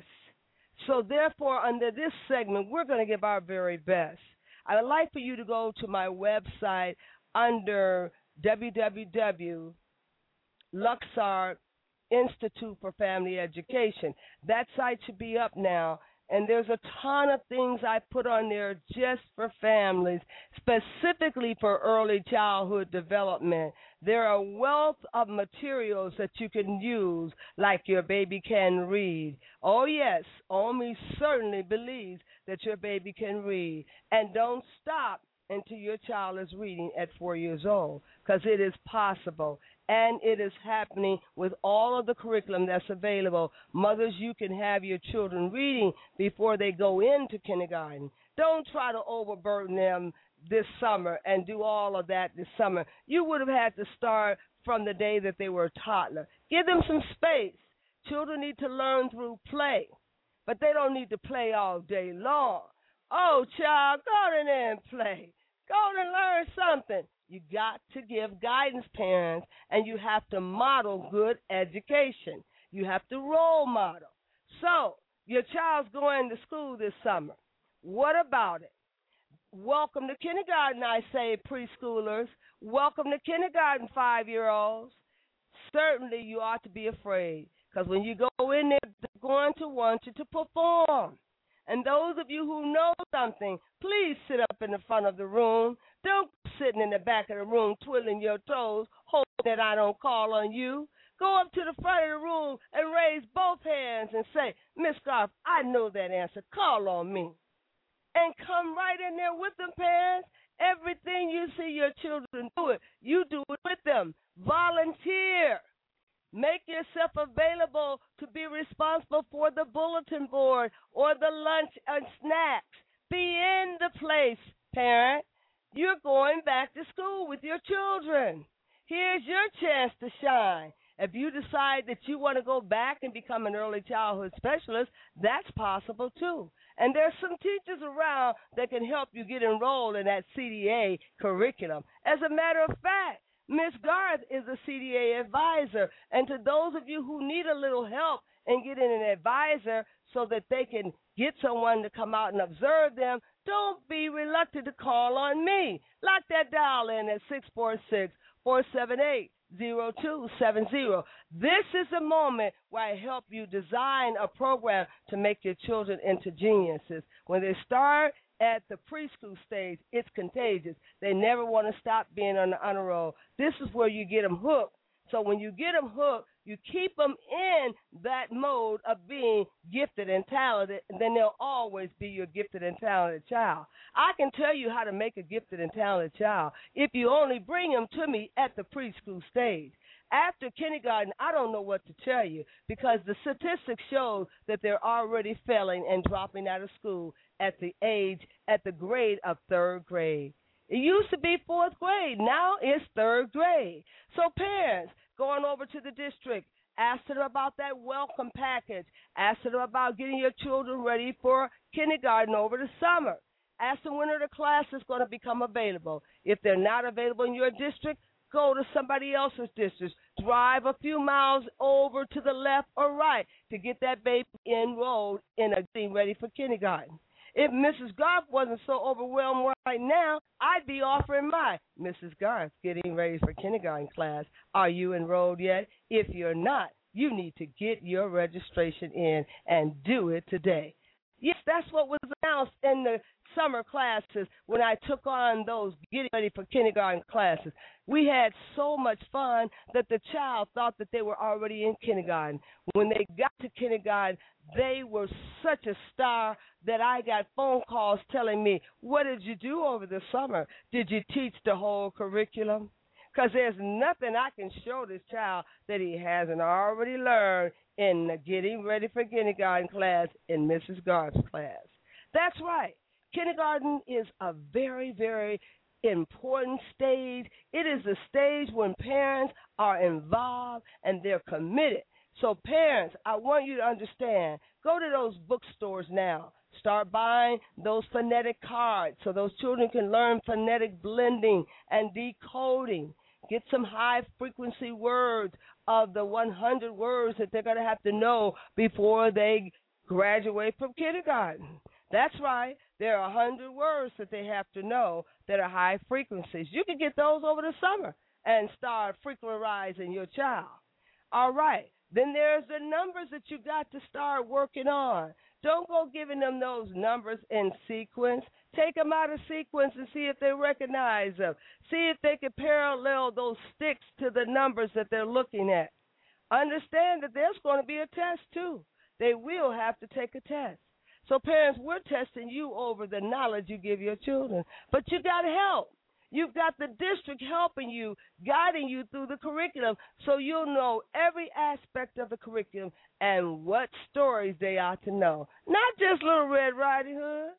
[SPEAKER 1] So therefore, under this segment, we're going to give our very best. I would like for you to go to my website under w w w dot Luxor Institute for Family Education. That site should be up now, and there's a ton of things I put on there just for families, specifically for early childhood development. There are a wealth of materials that you can use, like Your Baby Can Read. Oh, yes, Omi certainly believes that your baby can read. And don't stop until your child is reading at four years old, because it is possible. And it is happening with all of the curriculum that's available. Mothers, you can have your children reading before they go into kindergarten. Don't try to overburden them this summer and do all of that this summer. You would have had to start from the day that they were a toddler. Give them some space. Children need to learn through play, but they don't need to play all day long. Oh, child, go in there and play. Go and learn something. You got to give guidance, parents, and you have to model good education. You have to role model. So, your child's going to school this summer. What about it? Welcome to kindergarten, I say, preschoolers. Welcome to kindergarten, five-year-olds. Certainly, you ought to be afraid, because when you go in there, they're going to want you to perform. And those of you who know something, please sit up in the front of the room. Don't be sitting in the back of the room twiddling your toes, hoping that I don't call on you. Go up to the front of the room and raise both hands and say, Miss Garth, I know that answer. Call on me. And come right in there with them, parents. Everything you see your children do it, you do it with them. Volunteer. Make yourself available to be responsible for the bulletin board or the lunch and snacks. Be in the place, parent. You're going back to school with your children. Here's your chance to shine. If you decide that you want to go back and become an early childhood specialist, that's possible too. And there's some teachers around that can help you get enrolled in that C D A curriculum. As a matter of fact, Miss Garth is a C D A advisor. And to those of you who need a little help in getting an advisor so that they can get someone to come out and observe them, don't be reluctant to call on me. Lock that dial in at six four six, four seven eight, zero two seven zero. This is a moment where I help you design a program to make your children into geniuses. When they start at the preschool stage, it's contagious. They never want to stop being on the honor roll. This is where you get them hooked. So when you get them hooked, you keep them in that mode of being gifted and talented, and then they'll always be your gifted and talented child. I can tell you how to make a gifted and talented child if you only bring them to me at the preschool stage. After kindergarten, I don't know what to tell you because the statistics show that they're already failing and dropping out of school at the age, at the grade of third grade. It used to be fourth grade. Now it's third grade. So parents, going over to the district, ask them about that welcome package. Ask them about getting your children ready for kindergarten over the summer. Ask them when are the classes going to become available. If they're not available in your district, go to somebody else's district. Drive a few miles over to the left or right to get that baby enrolled in a getting ready for kindergarten. If Missus Garth wasn't so overwhelmed right now, I'd be offering my Missus Garth getting ready for kindergarten class. Are you enrolled yet? If you're not, you need to get your registration in and do it today. Yes, that's what was announced in the summer classes when I took on those getting ready for kindergarten classes. We had so much fun that the child thought that they were already in kindergarten. When they got to kindergarten, they were such a star that I got phone calls telling me, what did you do over the summer? Did you teach the whole curriculum? Because there's nothing I can show this child that he hasn't already learned in the getting ready for kindergarten class in Missus Garth's class. That's right. Kindergarten is a very, very important stage. It is a stage when parents are involved and they're committed. So parents, I want you to understand, go to those bookstores now. Start buying those phonetic cards so those children can learn phonetic blending and decoding. Get some high-frequency words of the one hundred words that they're going to have to know before they graduate from kindergarten. That's right. There are one hundred words that they have to know that are high frequencies. You can get those over the summer and start frequentizing your child. All right. Then there's the numbers that you got to start working on. Don't go giving them those numbers in sequence. Take them out of sequence and see if they recognize them. See if they can parallel those sticks to the numbers that they're looking at. Understand that there's going to be a test, too. They will have to take a test. So, parents, we're testing you over the knowledge you give your children. But you got help. You've got the district helping you, guiding you through the curriculum so you'll know every aspect of the curriculum and what stories they ought to know. Not just Little Red Riding Hood,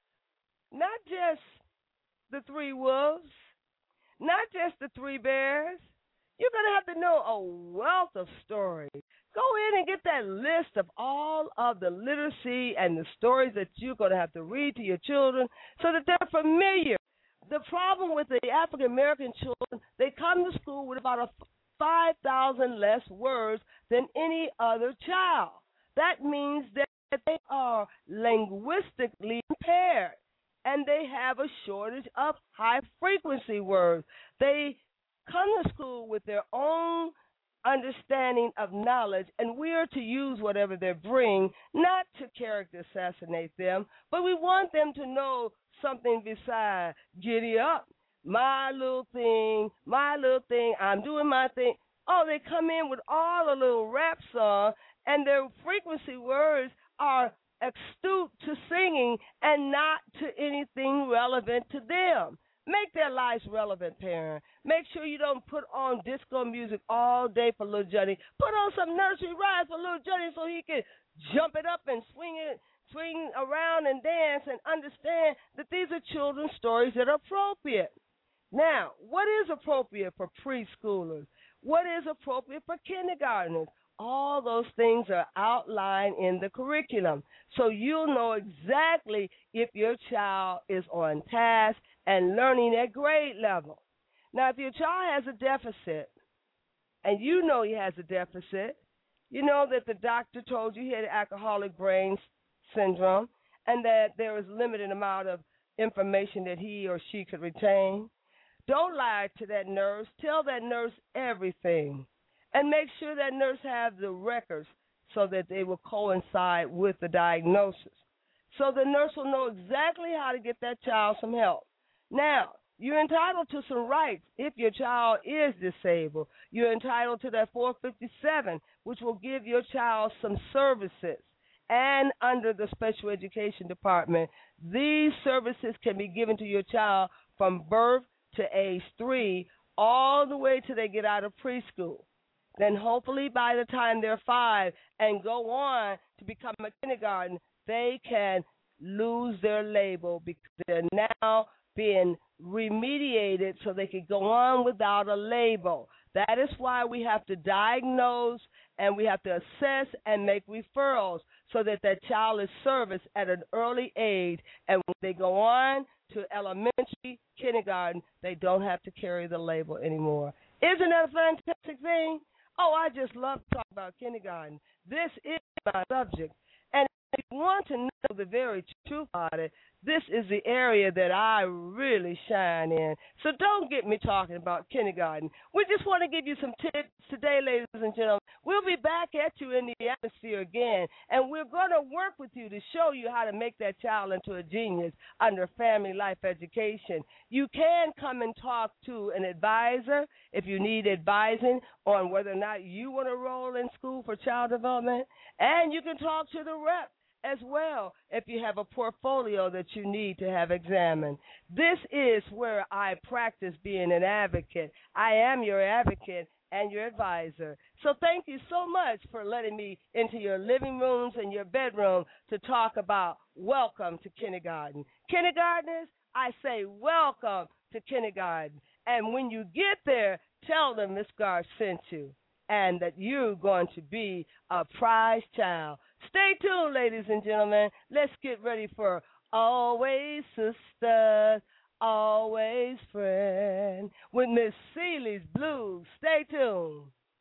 [SPEAKER 1] not just the Three Wolves, not just the Three Bears. You're going to have to know a wealth of stories. Go in and get that list of all of the literacy and the stories that you're going to have to read to your children so that they're familiar. The problem with the African American children, they come to school with about a five thousand less words than any other child. That means that they are linguistically impaired, and they have a shortage of high-frequency words. They come to school with their own understanding of knowledge, and we are to use whatever they bring, not to character assassinate them, but we want them to know something besides giddy up, my little thing, my little thing, I'm doing my thing. Oh, they come in with all a little rap song, and their frequency words are astute to singing and not to anything relevant to them. Make their lives relevant, parent. Make sure you don't put on disco music all day for little Johnny. Put on some nursery rhymes for little Johnny so he can jump it up and swing it, swing around and dance and understand that these are children's stories that are appropriate. Now, what is appropriate for preschoolers? What is appropriate for kindergartners? All those things are outlined in the curriculum, so you'll know exactly if your child is on task and learning at grade level. Now, if your child has a deficit, and you know he has a deficit, you know that the doctor told you he had alcoholic brain syndrome and that there is a limited amount of information that he or she could retain, don't lie to that nurse. Tell that nurse everything. And make sure that nurse have the records so that they will coincide with the diagnosis. so the nurse will know exactly how to get that child some help. Now, you're entitled to some rights if your child is disabled. You're entitled to that four fifty-seven, which will give your child some services. And under the special education department, these services can be given to your child from birth to age three, all the way till they get out of preschool. Then hopefully by the time they're five and go on to become a kindergarten, they can lose their label because they're now being remediated so they can go on without a label. That is why we have to diagnose and we have to assess and make referrals so that that child is serviced at an early age. And when they go on to elementary, kindergarten, they don't have to carry the label anymore. Isn't that a fantastic thing? Oh, I just love to talk about kindergarten. This is my subject. And if you want to know the very truth about it, this is the area that I really shine in. So don't get me talking about kindergarten. We just want to give you some tips today, ladies and gentlemen. We'll be back at you in the atmosphere again, and we're going to work with you to show you how to make that child into a genius under family life education. You can come and talk to an advisor if you need advising on whether or not you want to enroll in school for child development, and you can talk to the rep as well if you have a portfolio that you need to have examined. This is where I practice being an advocate. I am your advocate and your advisor. So thank you so much for letting me into your living rooms and your bedroom to talk about welcome to kindergarten. Kindergartners, I say welcome to kindergarten. And when you get there, tell them Miss Garth sent you and that you're going to be a prized child. Stay tuned, ladies and gentlemen. Let's get ready for Always Sisters, Always Friend with Miss Celie's Blues. Stay tuned.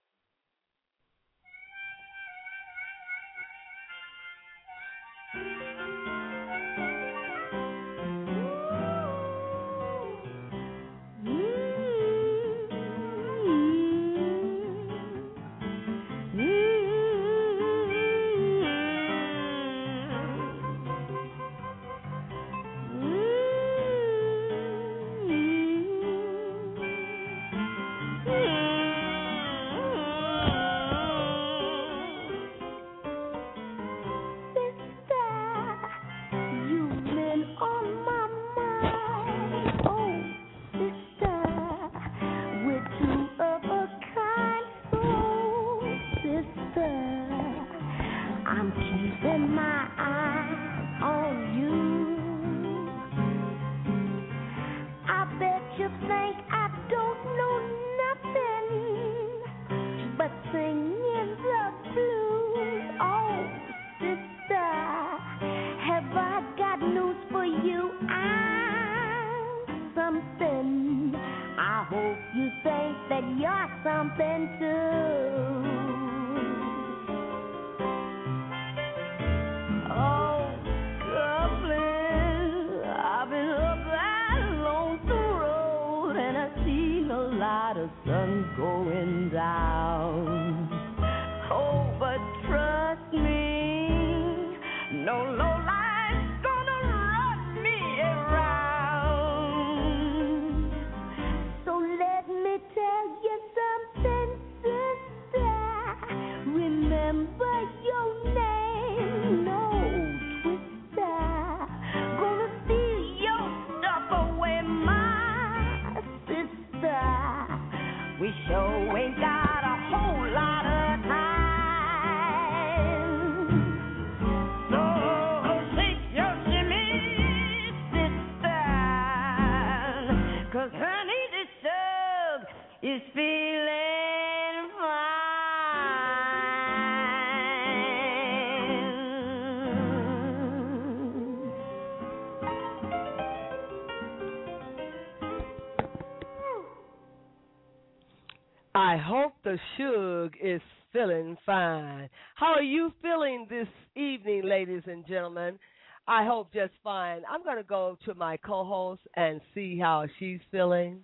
[SPEAKER 1] I hope the Suge is feeling fine. How are you feeling this evening, ladies and gentlemen? I hope just fine. I'm going to go to my co-host and see how she's feeling.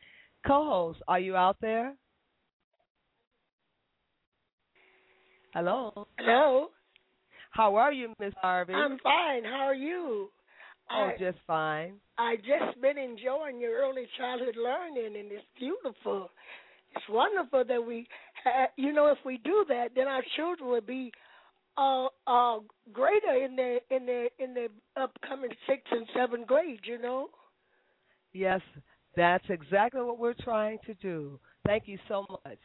[SPEAKER 1] Co-host, are you out there? Hello?
[SPEAKER 5] Hello?
[SPEAKER 1] How are you, Miss Harvey?
[SPEAKER 5] I'm fine. How are you?
[SPEAKER 1] Oh,
[SPEAKER 5] I
[SPEAKER 1] just fine.
[SPEAKER 5] I just been enjoying your early childhood learning, and it's beautiful. It's wonderful that we, ha you know, if we do that, then our children will be uh uh greater in the in the in the upcoming sixth and seventh grade. You know.
[SPEAKER 1] Yes, that's exactly what we're trying to do. Thank you so much.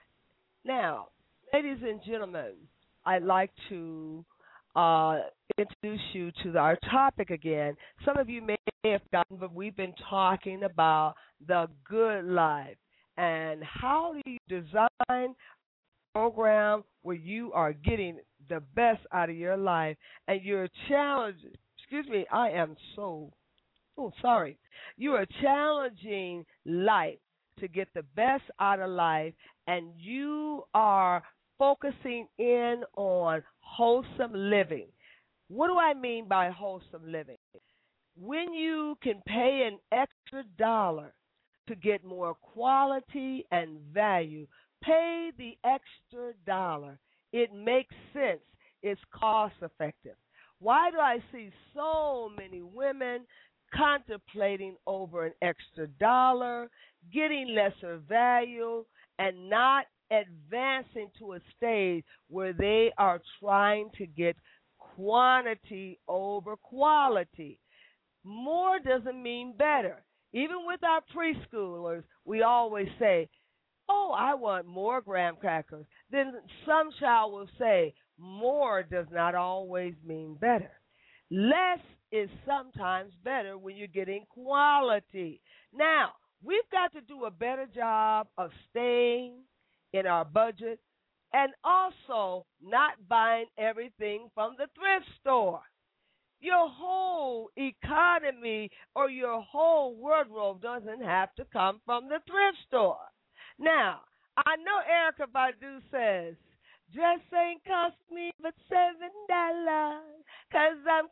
[SPEAKER 1] Now, ladies and gentlemen, I'd like to uh, introduce you to the, our topic again. Some of you may have gotten, but we've been talking about the good life and how do you design a program where you are getting the best out of your life and you're challenged. Excuse me, I am so, oh, sorry. You are challenging life to get the best out of life, and you are focusing in on wholesome living. What do I mean by wholesome living? When you can pay an extra dollar to get more quality and value, pay the extra dollar. It makes sense. It's cost effective. Why do I see so many women contemplating over an extra dollar, getting lesser value, and not advancing to a stage where they are trying to get quantity over quality? More doesn't mean better. Even with our preschoolers, we always say, oh, I want more graham crackers. Then some child will say, more does not always mean better. Less is sometimes better when you're getting quality. Now, we've got to do a better job of staying in our budget and also not buying everything from the thrift store. Your whole economy or your whole wardrobe doesn't have to come from the thrift store. Now, I know Erykah Badu says, dress ain't cost me but seven dollars, cause I'm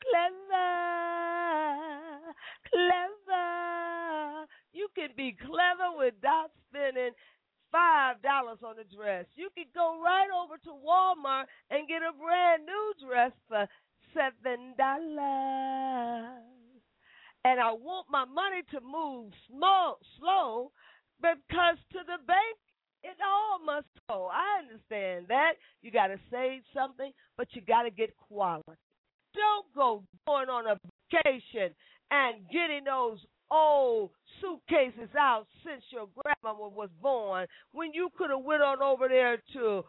[SPEAKER 1] clever, clever. You can be clever without spending five dollars on a dress. You could go right over to Walmart and get a brand new dress for seven dollars. And I want my money to move small, slow, because to the bank, it all must go. I understand that. You got to save something, but you got to get quality. Don't go going on a vacation and getting those old suitcases out since your grandmama was born when you could have went on over there to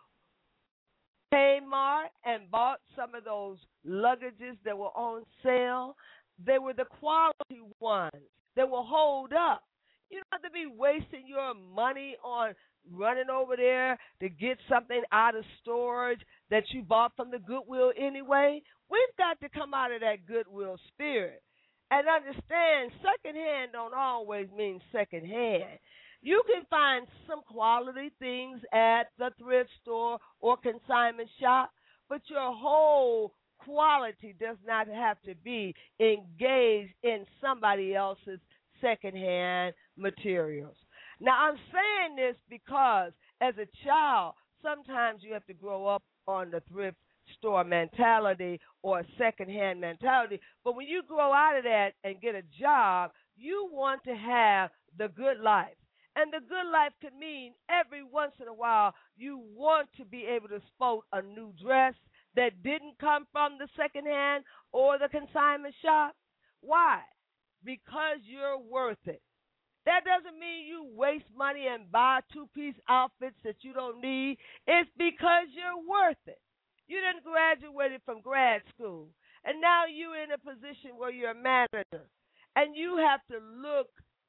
[SPEAKER 1] Kmart and bought some of those luggages that were on sale. They were the quality ones. They will hold up. You don't have to be wasting your money on running over there to get something out of storage that you bought from the Goodwill anyway. We've got to come out of that Goodwill spirit and understand secondhand don't always mean secondhand. You can find some quality things at the thrift store or consignment shop, but your whole quality does not have to be engaged in somebody else's secondhand materials. Now, I'm saying this because as a child, sometimes you have to grow up on the thrift store mentality or secondhand mentality. But when you grow out of that and get a job, you want to have the good life. And the good life could mean every once in a while you want to be able to sport a new dress that didn't come from the secondhand or the consignment shop. Why? Because you're worth it. That doesn't mean you waste money and buy two-piece outfits that you don't need. It's because you're worth it. You didn't graduate from grad school, and now you're in a position where you're a manager, and you have to look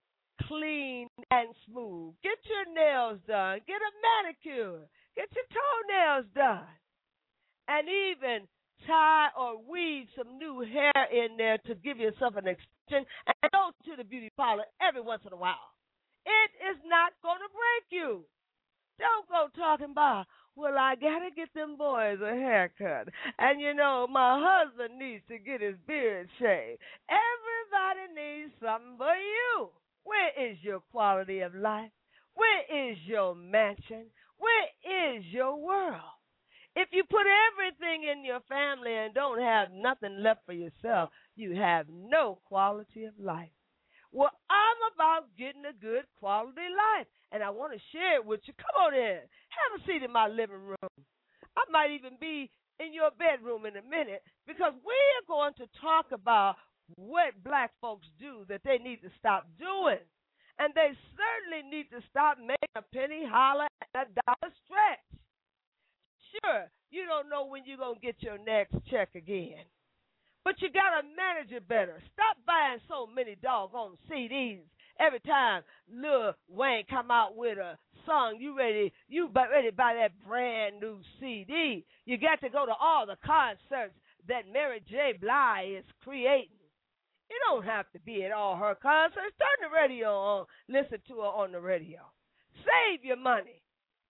[SPEAKER 1] clean and smooth. Get your nails done. Get a manicure. Get your toenails done. And even tie or weave some new hair in there to give yourself an extension, and go to the beauty parlor every once in a while. It is not going to break you. Don't go talking about, well, I got to get them boys a haircut. And, you know, my husband needs to get his beard shaved. Everybody needs something but you. Where is your quality of life? Where is your mansion? Where is your world? If you put everything in your family and don't have nothing left for yourself, you have no quality of life. Well, I'm about getting a good quality life, and I want to share it with you. Come on in. Have a seat in my living room. I might even be in your bedroom in a minute because we are going to talk about what black folks do that they need to stop doing. And they certainly need to stop making a penny holler and a dollar stretch. Sure, you don't know when you're going to get your next check again. But you got to manage it better. Stop buying so many doggone C Ds every time Lil Wayne come out with a song. You ready, you ready to buy that brand new C D. You got to go to all the concerts that Mary J. Blige is creating. You don't have to be at all her concerts. Turn the radio on. Listen to her on the radio. Save your money.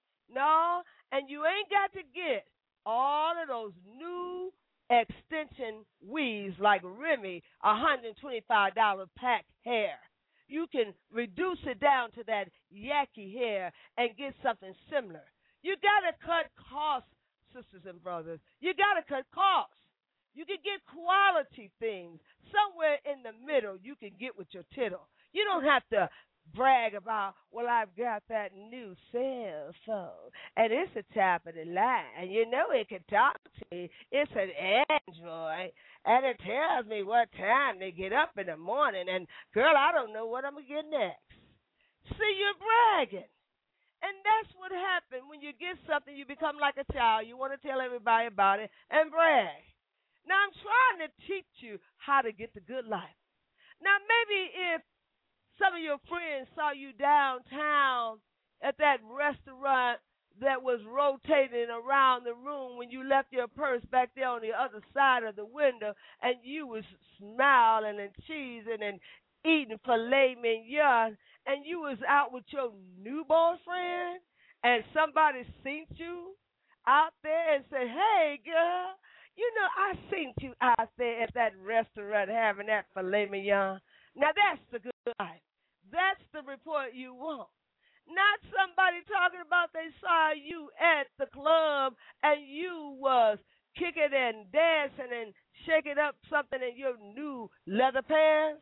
[SPEAKER 1] No, and you ain't got to get all of those new extension weaves like Remy, one hundred twenty-five dollars pack hair. You can reduce it down to that yucky hair and get something similar. You got to cut costs, sisters and brothers. You got to cut costs. You can get quality things. Somewhere in the middle you can get with your tittle. You don't have to brag about, well, I've got that new cell phone, and it's a top of the line. You know it can talk to me. It's an Android, and it tells me what time to get up in the morning. And, girl, I don't know what I'm going to get next. See, you're bragging. And that's what happens when you get something, you become like a child. You want to tell everybody about it and brag. Now, I'm trying to teach you how to get the good life. Now, maybe if some of your friends saw you downtown at that restaurant that was rotating around the room when you left your purse back there on the other side of the window, and you was smiling and cheesing and eating filet mignon, and you was out with your new boyfriend, and somebody seen you out there and said, hey, girl, you know, I seen you out there at that restaurant having that filet mignon. Now, that's the good life. That's the report you want. Not somebody talking about they saw you at the club and you was kicking and dancing and shaking up something in your new leather pants.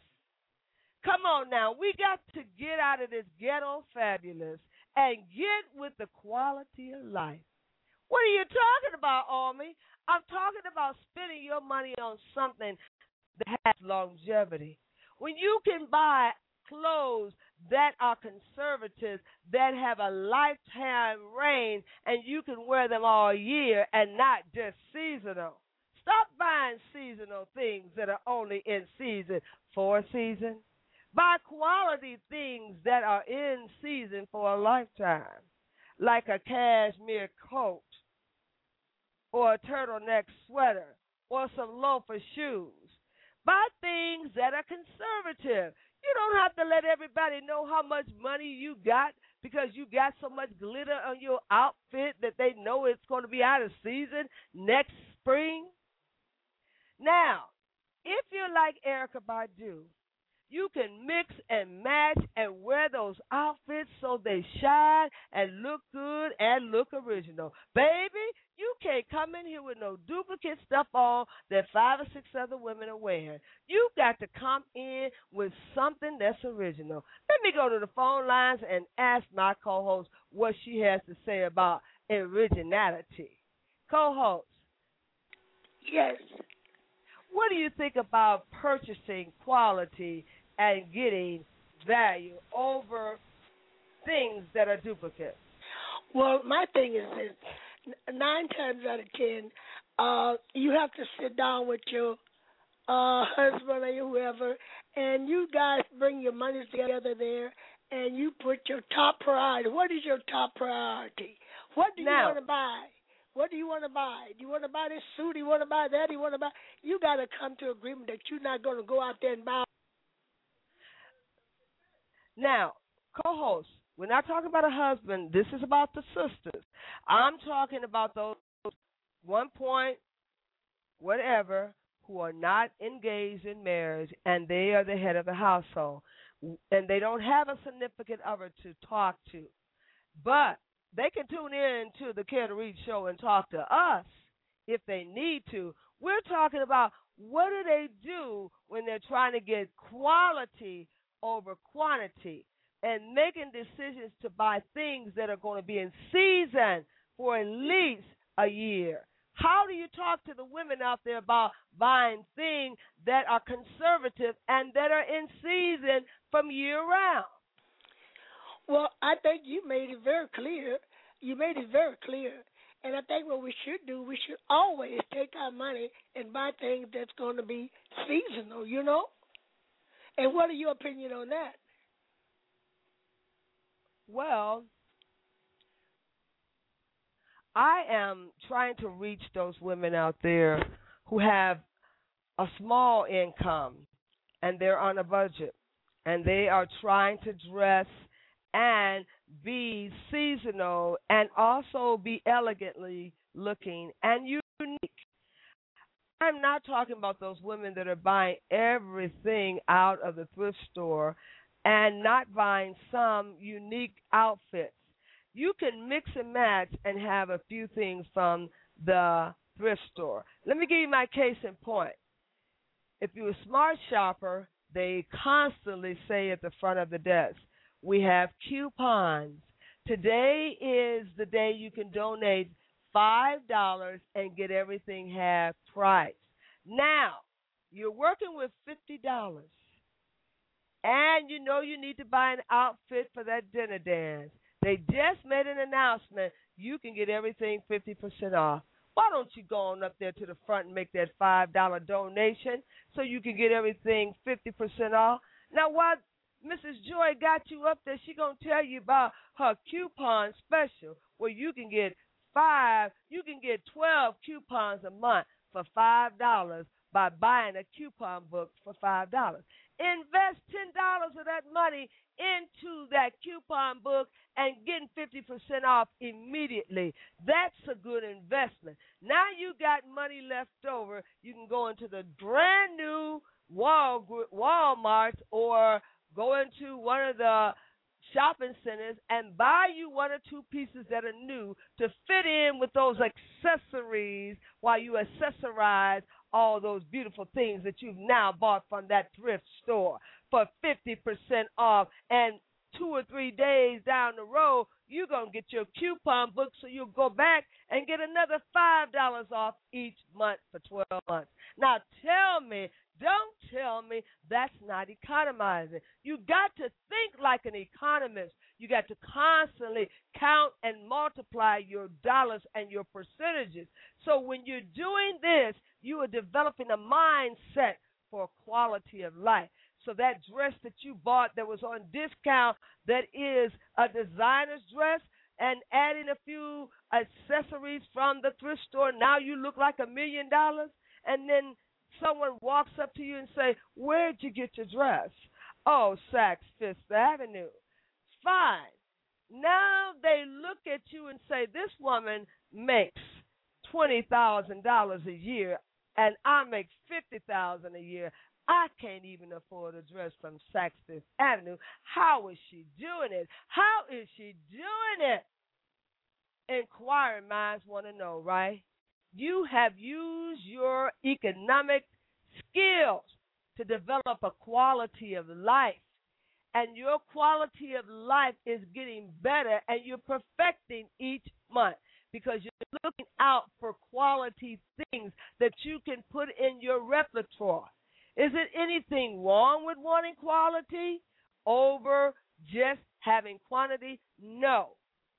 [SPEAKER 1] Come on now. We got to get out of this ghetto fabulous and get with the quality of life. What are you talking about, Army? I'm talking about spending your money on something that has longevity. When you can buy clothes that are conservative, that have a lifetime reign, and you can wear them all year and not just seasonal. Stop buying seasonal things that are only in season for a season. Buy quality things that are in season for a lifetime, like a cashmere coat or a turtleneck sweater or some loafer shoes. Buy things that are conservative. You don't have to let everybody know how much money you got because you got so much glitter on your outfit that they know it's going to be out of season next spring. Now, if you're like Erykah Badu, you can mix and match and wear those outfits so they shine and look good and look original. Baby, you can't come in here with no duplicate stuff on that five or six other women are wearing. You got to come in with something that's original. Let me go to the phone lines and ask my co-host what she has to say about originality. Co-host.
[SPEAKER 5] Yes.
[SPEAKER 1] What do you think about purchasing quality and getting value over things that are duplicate?
[SPEAKER 5] Well, my thing is this. Nine times out of ten, uh, you have to sit down with your uh, husband or whoever, and you guys bring your money together there, and you put your top priority. What is your top priority? What do you
[SPEAKER 1] now,
[SPEAKER 5] want to buy? What do you want to buy? Do you want to buy this suit? Do you want to buy that? Do you want to buy? You got to come to agreement that you're not going to go out there and buy.
[SPEAKER 1] Now, co-host, we're not talking about a husband. This is about the sisters. I'm talking about those one point whatever who are not engaged in marriage and they are the head of the household and they don't have a significant other to talk to. But They can tune in to the Care to Read show and talk to us if they need to. We're talking about what do they do when they're trying to get quality over quantity and making decisions to buy things that are going to be in season for at least a year. How do you talk to the women out there about buying things that are conservative and that are in season from year round?
[SPEAKER 5] Well, I think you made it very clear. You made it very clear. And I think what we should do, we should always take our money and buy things that's going to be seasonal, you know? And what are your opinion on that?
[SPEAKER 1] Well, I am trying to reach those women out there who have a small income and they're on a budget and they are trying to dress and be seasonal and also be elegantly looking and unique. I'm not talking about those women that are buying everything out of the thrift store and not buying some unique outfits. You can mix and match and have a few things from the thrift store. Let me give you my case in point. If you're a smart shopper, they constantly say at the front of the desk, we have coupons. Today is the day you can donate five dollars and get everything half price. Now, you're working with fifty dollars, and you know you need to buy an outfit for that dinner dance. They just made an announcement. You can get everything fifty percent off. Why don't you go on up there to the front and make that five dollars donation so you can get everything fifty percent off? Now, while Missus Joy got you up there, she going to tell you about her coupon special where you can get five, you can get twelve coupons a month for five dollars by buying a coupon book for five dollars. Invest ten dollars of that money into that coupon book and getting fifty percent off immediately. That's a good investment. Now you got money left over. You can go into the brand new Wal- Walmart or go into one of the shopping centers and buy you one or two pieces that are new to fit in with those accessories while you accessorize all those beautiful things that you've now bought from that thrift store for fifty percent off. And two or three days down the road, you're going to get your coupon book so you'll go back and get another five dollars off each month for twelve months. Now tell me, don't tell me that's not economizing. You got to think like an economist. You got to constantly count and multiply your dollars and your percentages. So when you're doing this, you are developing a mindset for quality of life. So that dress that you bought that was on discount, that is a designer's dress, and adding a few accessories from the thrift store, now you look like a million dollars. And then someone walks up to you and say, where'd you get your dress? Oh, Saks Fifth Avenue. Fine. Now they look at you and say, this woman makes twenty thousand dollars a year, and I make fifty thousand dollars a year. I can't even afford a dress from Saks Fifth Avenue. How is she doing it? How is she doing it? Inquiring minds want to know, right? You have used your economic skills to develop a quality of life. And your quality of life is getting better, and you're perfecting each month because you're looking out for quality things that you can put in your repertoire. Is it anything wrong with wanting quality over just having quantity? No.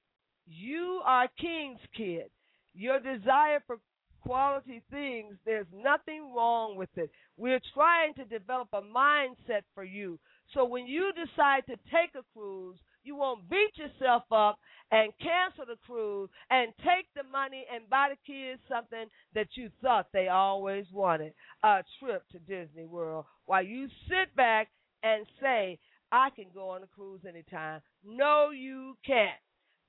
[SPEAKER 1] You are a king's kid. Your desire for quality things, there's nothing wrong with it. We're trying to develop a mindset for you. So when you decide to take a cruise, you won't beat yourself up and cancel the cruise and take the money and buy the kids something that you thought they always wanted, a trip to Disney World, while you sit back and say, I can go on a cruise anytime. No, you can't.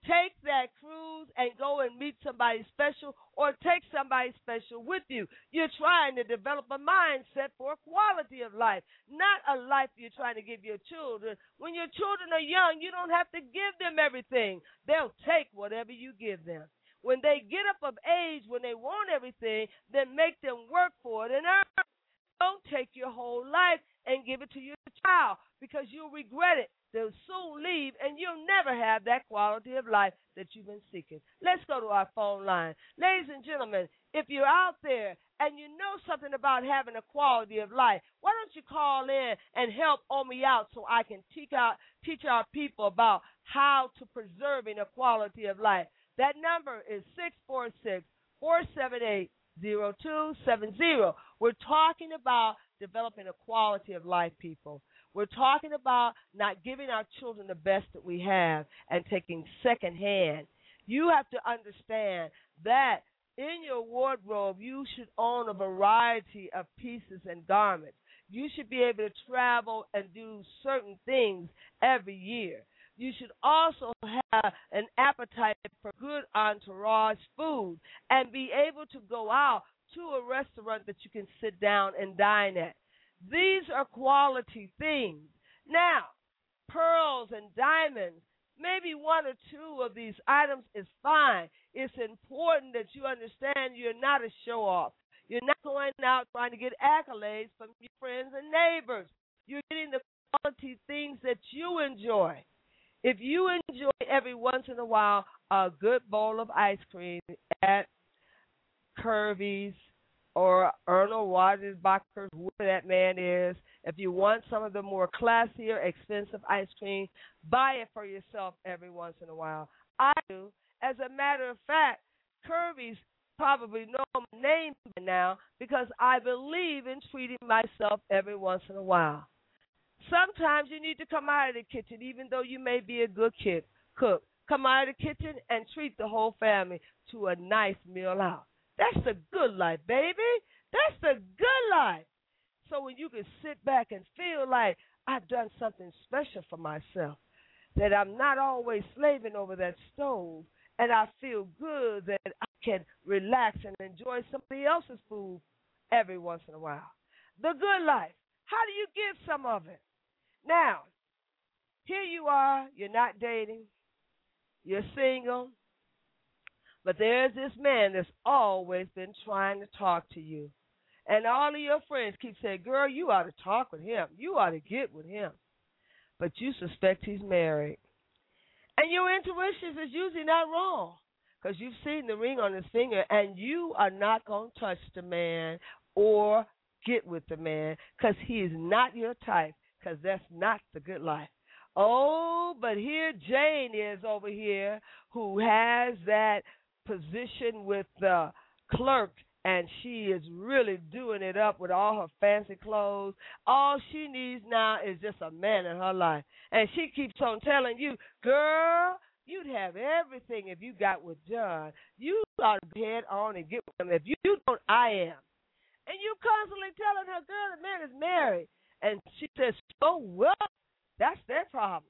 [SPEAKER 1] Take that cruise and go and meet somebody special or take somebody special with you. You're trying to develop a mindset for a quality of life, not a life you're trying to give your children. When your children are young, you don't have to give them everything. They'll take whatever you give them. When they get up of age, when they want everything, then make them work for it and earn it. Don't take your whole life and give it to your child because you'll regret it. They'll soon leave, and you'll never have that quality of life that you've been seeking. Let's go to our phone line. Ladies and gentlemen, if you're out there and you know something about having a quality of life, why don't you call in and help on me out so I can teach out, teach our people about how to preserving a quality of life. That number is six four six, four seven eight, zero two seven zero. We're talking about developing a quality of life, people. We're talking about not giving our children the best that we have and taking second hand. You have to understand that in your wardrobe, you should own a variety of pieces and garments. You should be able to travel and do certain things every year. You should also have an appetite for good entourage food and be able to go out to a restaurant that you can sit down and dine at. These are quality things. Now, pearls and diamonds, maybe one or two of these items is fine. It's important that you understand you're not a show-off. You're not going out trying to get accolades from your friends and neighbors. You're getting the quality things that you enjoy. If you enjoy every once in a while a good bowl of ice cream at Kirby's or Erno Waters, Bacher, whoever that man is, if you want some of the more classier, expensive ice cream, buy it for yourself every once in a while. I do. As a matter of fact, Kirby's probably know my name now because I believe in treating myself every once in a while. Sometimes you need to come out of the kitchen, even though you may be a good kid, cook. Come out of the kitchen and treat the whole family to a nice meal out. That's the good life, baby. That's the good life. So when you can sit back and feel like I've done something special for myself, that I'm not always slaving over that stove, and I feel good that I can relax and enjoy somebody else's food every once in a while. The good life. How do you get some of it? Now, here you are. You're not dating. You're single. But there's this man that's always been trying to talk to you. And all of your friends keep saying, girl, you ought to talk with him. You ought to get with him. But you suspect he's married. And your intuition is usually not wrong because you've seen the ring on his finger, and you are not going to touch the man or get with the man because he is not your type, because that's not the good life. Oh, but here Jane is over here who has that position with the clerk, and she is really doing it up with all her fancy clothes. All she needs now is just a man in her life. And she keeps on telling you, girl, you'd have everything if you got with John. You ought to head on and get with him. If you don't, I am. And you constantly telling her, girl, the man is married. And she says, so well, that's their problem.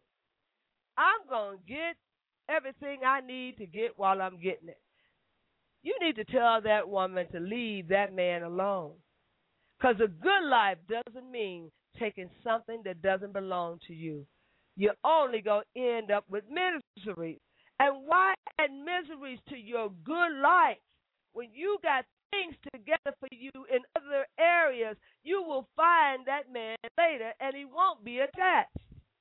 [SPEAKER 1] I'm going to get everything I need to get while I'm getting it. You need to tell that woman to leave that man alone. Because a good life doesn't mean taking something that doesn't belong to you. You're only going to end up with misery. And why add miseries to your good life? When you got things together for you in other areas, you will find that man later, and he won't be attached.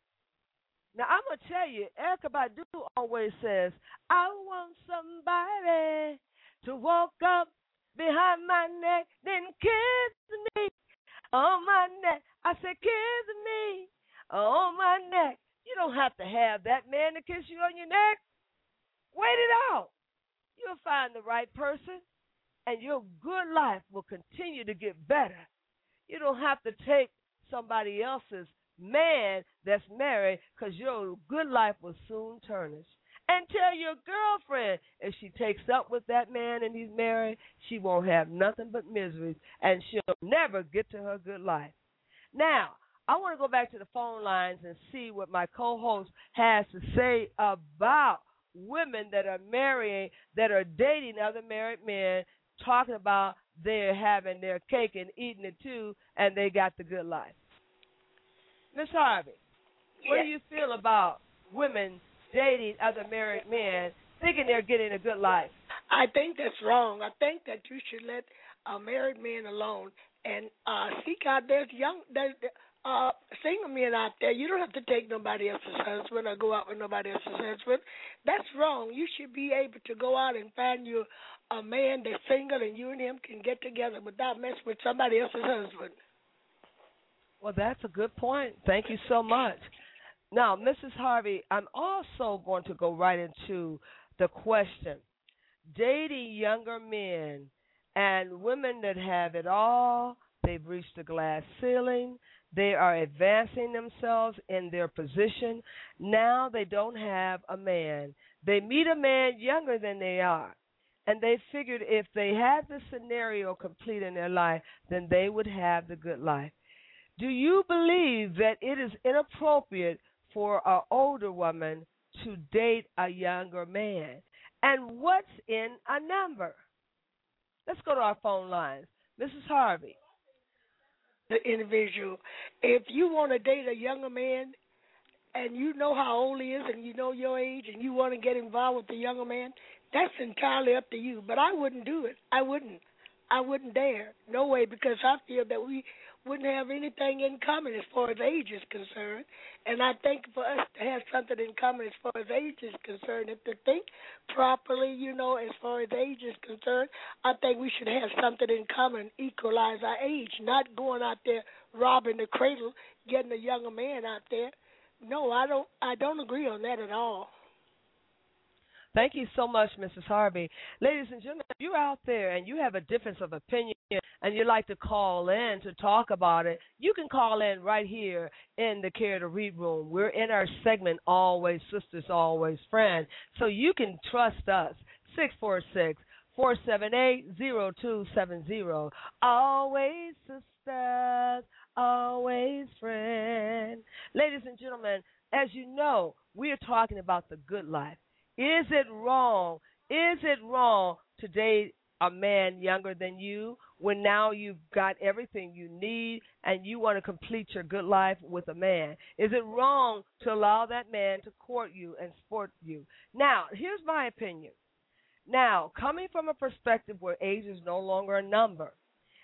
[SPEAKER 1] Now, I'm going to tell you, Erykah Badu always says, I want somebody to walk up behind my neck, then kiss me on my neck. I said, kiss me on my neck. You don't have to have that man to kiss you on your neck. Wait it out. You'll find the right person, and your good life will continue to get better. You don't have to take somebody else's man that's married, because your good life will soon tarnish. And tell your girlfriend, if she takes up with that man and he's married, she won't have nothing but miseries, and she'll never get to her good life. Now, I want to go back to the phone lines and see what my co-host has to say about women that are marrying, that are dating other married men, talking about they're having their cake and eating it too, and they got the good life. Miss Harvey, what do you feel about women dating other married men, thinking they're getting a good life?
[SPEAKER 5] I think that's wrong. I think that you should let a married man alone and uh, seek out. There's young, there's uh, single men out there. You don't have to take nobody else's husband or go out with nobody else's husband. That's wrong. You should be able to go out and find you a man that's single, and you and him can get together without messing with somebody else's husband.
[SPEAKER 1] Well, that's a good point. Thank you so much. Now, Missus Harvey, I'm also going to go right into the question. Dating younger men and women that have it all, they've reached the glass ceiling, they are advancing themselves in their position. Now they don't have a man. They meet a man younger than they are, and they figured if they had the scenario complete in their life, then they would have the good life. Do you believe that it is inappropriate for an older woman to date a younger man? And what's in a number? Let's go to our phone lines. Missus Harvey.
[SPEAKER 5] The individual. If you want to date a younger man and you know how old he is and you know your age and you want to get involved with the younger man, that's entirely up to you. But I wouldn't do it. I wouldn't. I wouldn't dare. No way, because I feel that we wouldn't have anything in common as far as age is concerned. And I think for us to have something in common as far as age is concerned, if to think properly, you know, as far as age is concerned, I think we should have something in common, equalize our age, not going out there robbing the cradle, getting a younger man out there. No, I don't I don't agree on that at all.
[SPEAKER 1] Thank you so much, Missus Harvey. Ladies and gentlemen, if you're out there and you have a difference of opinion and you'd like to call in to talk about it, you can call in right here in the Care to Read room. We're in our segment, Always Sisters, Always Friends, so you can trust us. six four six, four seven eight, zero two seven zero. Always sisters, always friends. Ladies and gentlemen, as you know, we are talking about the good life. Is it wrong? Is it wrong to date a man younger than you when now you've got everything you need and you want to complete your good life with a man? Is it wrong to allow that man to court you and sport you? Now, here's my opinion. Now, coming from a perspective where age is no longer a number,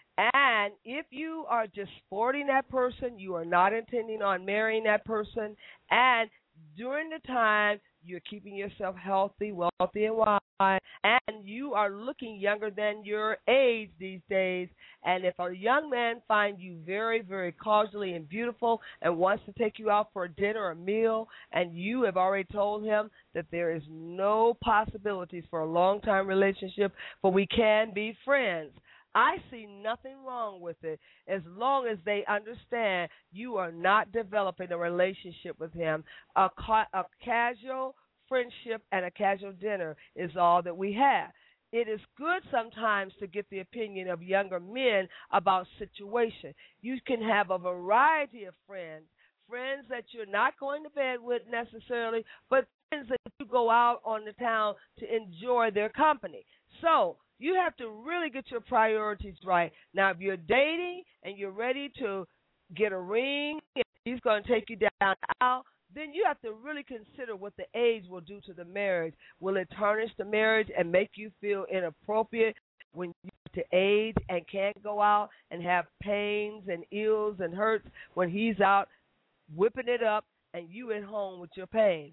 [SPEAKER 1] and if you are just sporting that person, you are not intending on marrying that person, and during the time you're keeping yourself healthy, wealthy, and wise, and you are looking younger than your age these days. And if a young man finds you very, very cordially and beautiful and wants to take you out for a dinner or a meal, and you have already told him that there is no possibilities for a long-time relationship, but we can be friends, I see nothing wrong with it as long as they understand you are not developing a relationship with him. A, ca- a casual friendship and a casual dinner is all that we have. It is good sometimes to get the opinion of younger men about situation. You can have a variety of friends, friends that you're not going to bed with necessarily, but friends that you go out on the town to enjoy their company. So you have to really get your priorities right. Now, if you're dating and you're ready to get a ring, and he's going to take you down the aisle, then you have to really consider what the age will do to the marriage. Will it tarnish the marriage and make you feel inappropriate when you're to age and can't go out and have pains and ills and hurts when he's out whipping it up and you at home with your pains?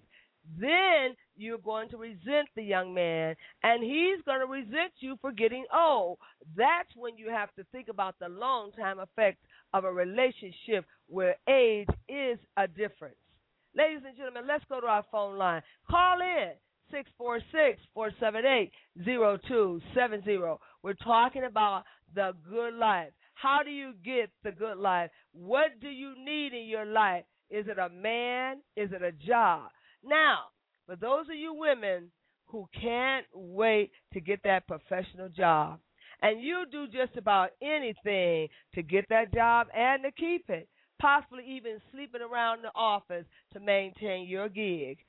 [SPEAKER 1] Then you're going to resent the young man, and he's going to resent you for getting old. That's when you have to think about the long-time effect of a relationship where age is a difference. Ladies and gentlemen, let's go to our phone line. Call in, six four six, four seven eight, zero two seven zero. We're talking about the good life. How do you get the good life? What do you need in your life? Is it a man? Is it a job? Now, for those of you women who can't wait to get that professional job, and you do just about anything to get that job and to keep it, possibly even sleeping around the office to maintain your gig,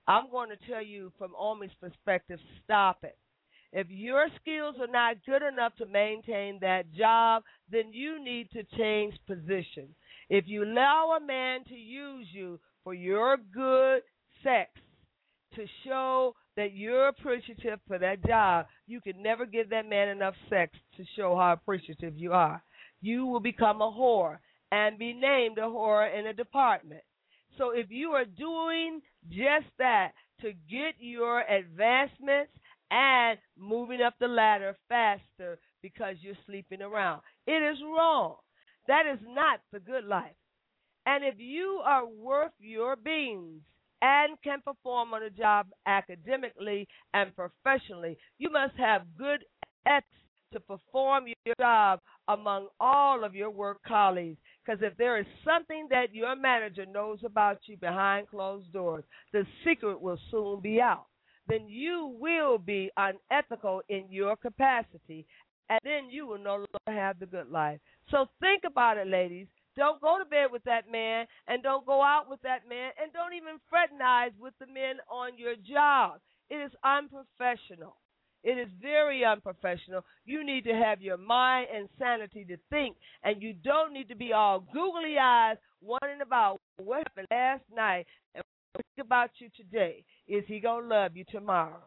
[SPEAKER 1] I'm going to tell you from Omi's perspective, stop it. If your skills are not good enough to maintain that job, then you need to change position. If you allow a man to use you for your good sex, to show that you're appreciative for that job, you can never give that man enough sex to show how appreciative you are. You will become a whore and be named a whore in a department. So if you are doing just that to get your advancements and moving up the ladder faster because you're sleeping around, it is wrong. That is not the good life. And if you are worth your beans and can perform on a job academically and professionally, you must have good ethics to perform your job among all of your work colleagues. Because if there is something that your manager knows about you behind closed doors, the secret will soon be out. Then you will be unethical in your capacity, and then you will no longer have the good life. So think about it, ladies. Don't go to bed with that man, and don't go out with that man, and don't even fraternize with the men on your job. It is unprofessional. It is very unprofessional. You need to have your mind and sanity to think, and you don't need to be all googly eyes wondering about what happened last night and think about you today. Is he going to love you tomorrow?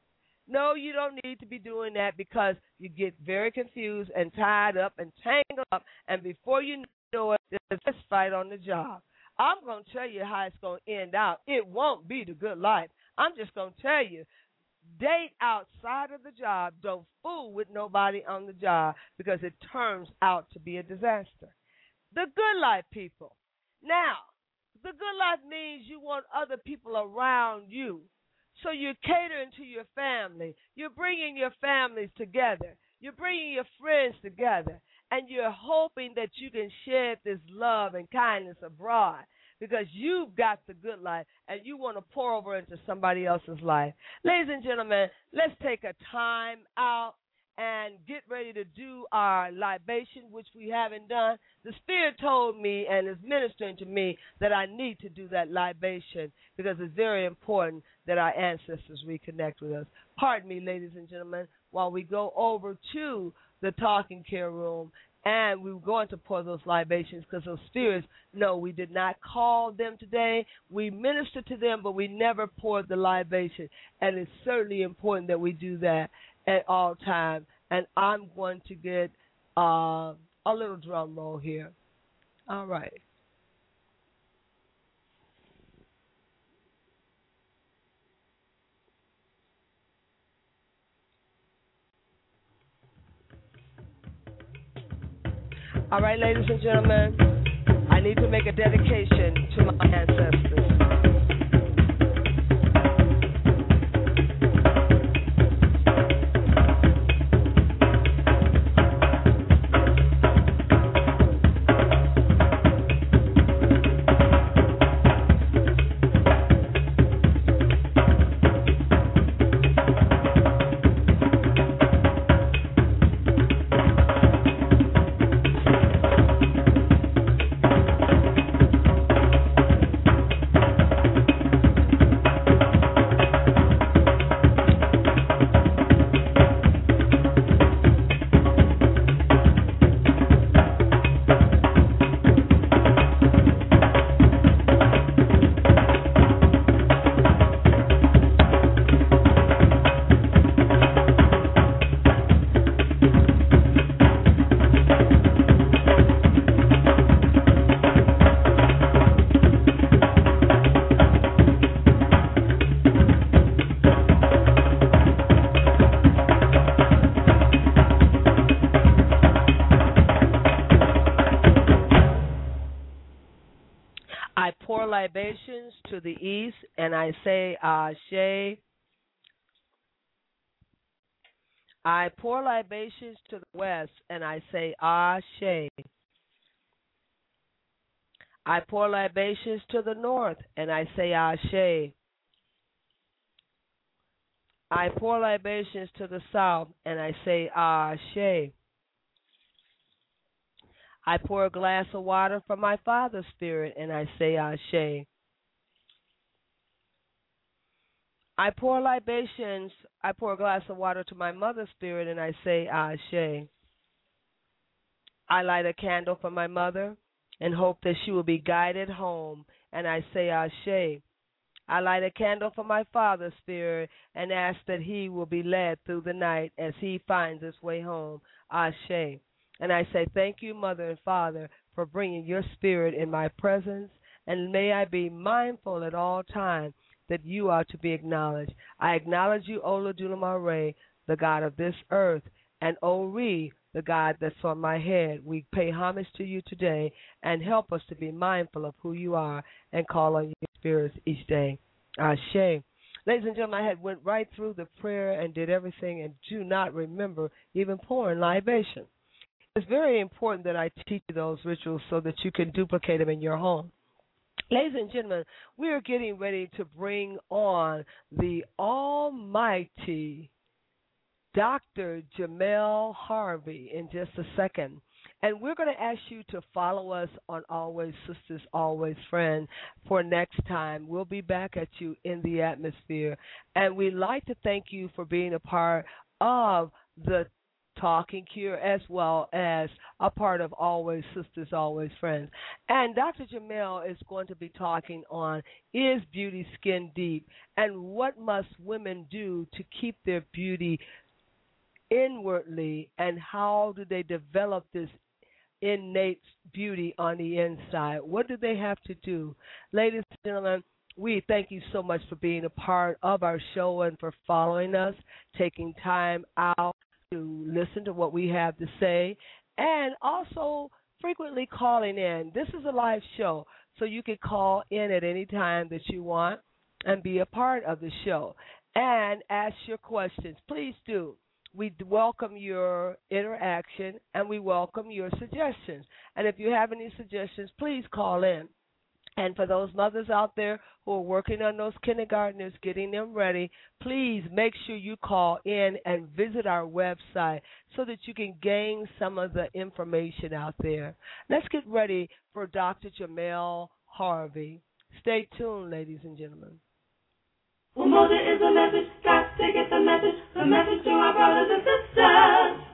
[SPEAKER 1] No, you don't need to be doing that, because you get very confused and tied up and tangled up, and before you know it, there's a fist fight on the job. I'm going to tell you how it's going to end out. It won't be the good life. I'm just going to tell you, date outside of the job. Don't fool with nobody on the job, because it turns out to be a disaster. The good life, people. Now, the good life means you want other people around you. So you're catering to your family. You're bringing your families together. You're bringing your friends together. And you're hoping that you can shed this love and kindness abroad, because you've got the good life and you want to pour over into somebody else's life. Ladies and gentlemen, let's take a time out and get ready to do our libation, which we haven't done. The Spirit told me and is ministering to me that I need to do that libation, because it's very important that our ancestors reconnect with us. Pardon me, ladies and gentlemen, while we go over to the talking care room, and we were going to pour those libations, because those spirits, no, we did not call them today. We ministered to them, but we never poured the libation. And it's certainly important that we do that at all times. And I'm going to get uh, a little drum roll here. All right. All right, ladies and gentlemen, I need to make a dedication to my ancestors. Libations to the east, and I say Ashe. I pour libations to the west, and I say Ashe. I pour libations to the north, and I say Ashe. I pour libations to the south, and I say Ashe. I pour a glass of water from my Father's Spirit, and I say Ashe. I pour libations, I pour a glass of water to my mother's spirit, and I say, Ashe. I light a candle for my mother and hope that she will be guided home, and I say, Ashe. I light a candle for my father's spirit and ask that he will be led through the night as he finds his way home, Ashe. And I say, thank you, Mother and Father, for bringing your spirit in my presence, and may I be mindful at all times that you are to be acknowledged. I acknowledge you, Olodumare Ray, the God of this earth, and Ori, the God that's on my head. We pay homage to you today and help us to be mindful of who you are and call on your spirits each day. Ashe. Ladies and gentlemen, I had went right through the prayer and did everything and do not remember even pouring libation. It's very important that I teach you those rituals so that you can duplicate them in your home. Ladies and gentlemen, we are getting ready to bring on the almighty Doctor Jamel Harvey in just a second. And we're going to ask you to follow us on Always Sisters, Always Friends for next time. We'll be back at you in the atmosphere. And we'd like to thank you for being a part of the Talking Cure as well as a part of Always Sisters, Always Friends. And Doctor Jamel is going to be talking on Is Beauty Skin Deep? And what must women do to keep their beauty inwardly, and how do they develop this innate beauty on the inside? What do they have to do? Ladies and gentlemen, we thank you so much for being a part of our show and for following us, taking time out to listen to what we have to say, and also frequently calling in. This is a live show, so you can call in at any time that you want and be a part of the show and ask your questions. Please do. We welcome your interaction, and we welcome your suggestions. And if you have any suggestions, please call in. And for those mothers out there who are working on those kindergartners, getting them ready, please make sure you call in and visit our website so that you can gain some of the information out there. Let's get ready for Doctor Jamel Harvey. Stay tuned, ladies and gentlemen.
[SPEAKER 6] Umoja is a message, got to get the message, the message to our brothers and sisters.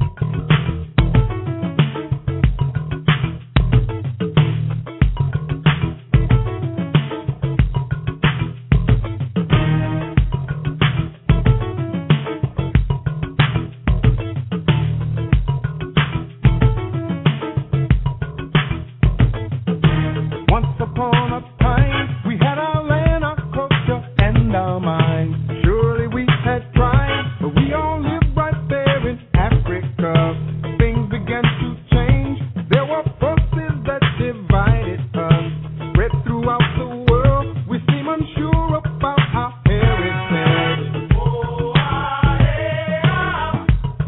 [SPEAKER 7] Once upon a time, we had our land, our culture, and our minds. Surely we had tried, but we all lived right there in Africa. Things began to change. There were forces that divided us. Spread throughout the world, we seem unsure about our heritage. Oh, ah, eh, ah,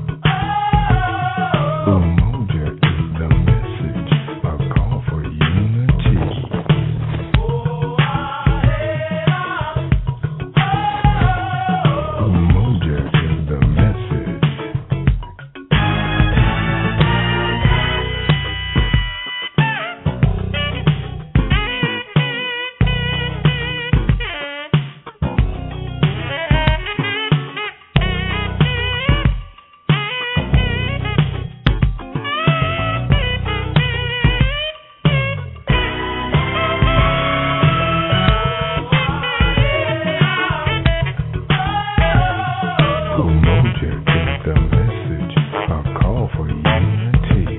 [SPEAKER 7] oh. Umoja is the message, a call for unity. Oh, ah, eh, ah, oh. Umoja is the message. Umoja is the message, a call for unity.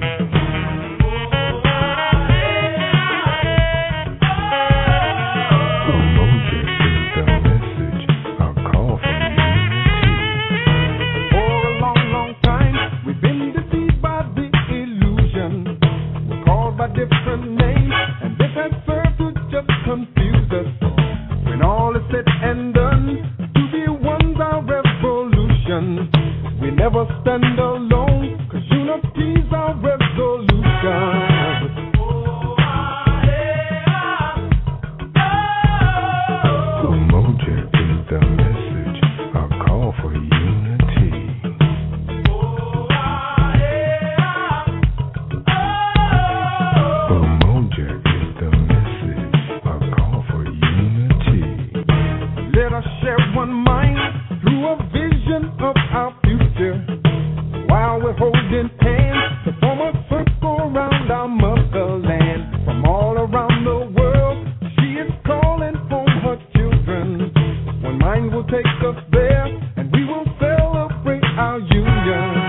[SPEAKER 7] Umoja is the message, a call for unity. For a long, long time, we've been deceived by the illusion. We're called by different names, and this has served to just confuse us. When all is said and done, to be one's our revolution. We never stand alone, cause unity's our resolution. Umoja is the message, a call for unity. Umoja is the message, a call for unity. Let us share one mind through a vision of our future. While we're holding hands to form a circle around our motherland. From all around the world, she is calling home her children. One mind will take us there, and we will celebrate our union.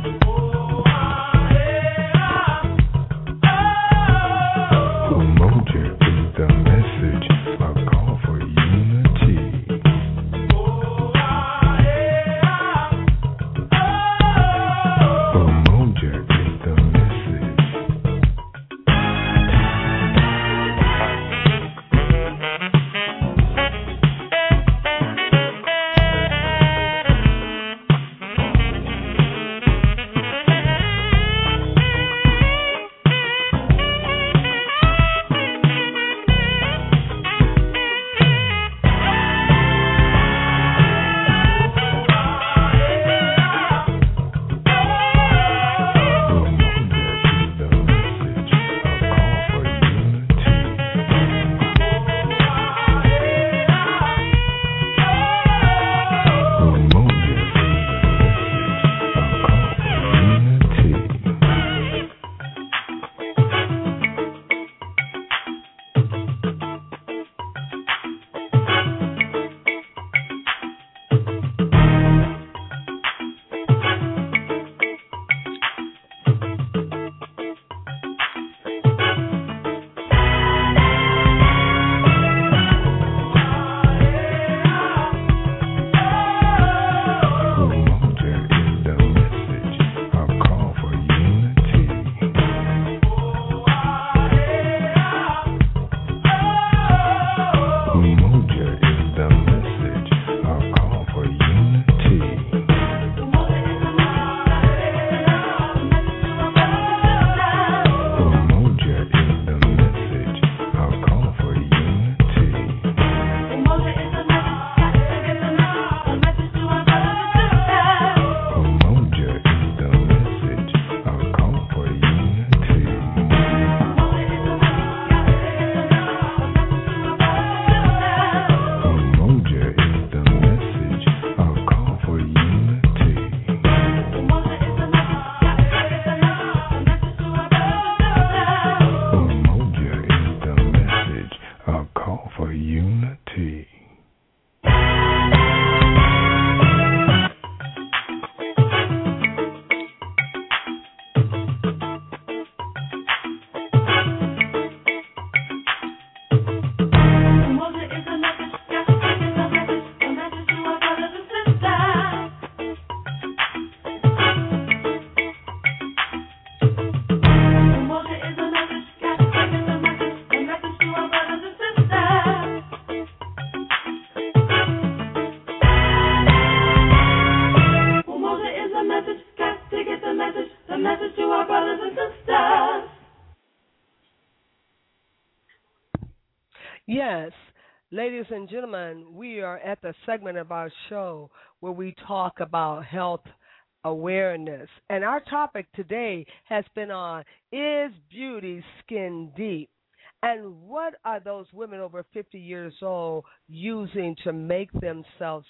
[SPEAKER 1] Yes, ladies and gentlemen, we are at the segment of our show where we talk about health awareness. And our topic today has been on Is Beauty Skin Deep? And what are those women over fifty years old using to make themselves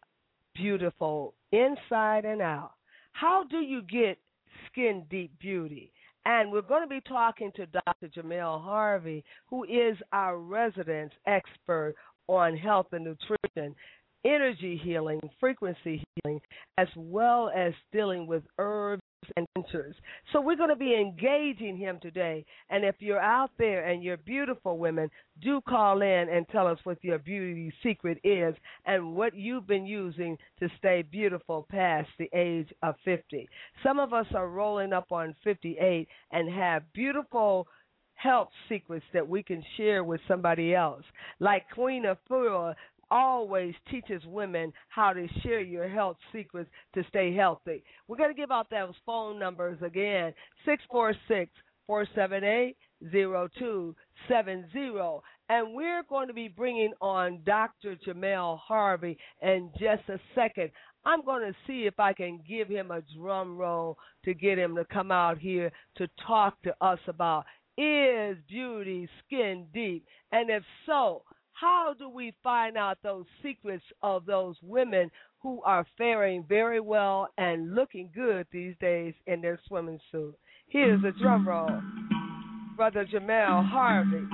[SPEAKER 1] beautiful inside and out? How do you get skin deep beauty? And we're going to be talking to Doctor Jamel Harvey, who is our resident expert on health and nutrition, energy healing, frequency healing, as well as dealing with herbs and tinctures. So we're going to be engaging him today. And if you're out there and you're beautiful women, do call in and tell us what your beauty secret is and what you've been using to stay beautiful past the age of fifty. Some of us are rolling up on fifty-eight and have beautiful health secrets that we can share with somebody else. Like Queen Afua always teaches women how to share your health secrets to stay healthy. We're going to give out those phone numbers again, six four six, four seven eight, zero two seven zero. And we're going to be bringing on Doctor Jamel Harvey in just a second. I'm going to see if I can give him a drum roll to get him to come out here to talk to us about, is beauty skin deep? And if so, how do we find out those secrets of those women who are faring very well and looking good these days in their swimming suit? Here's a drum roll. Brother Jamel Harvey.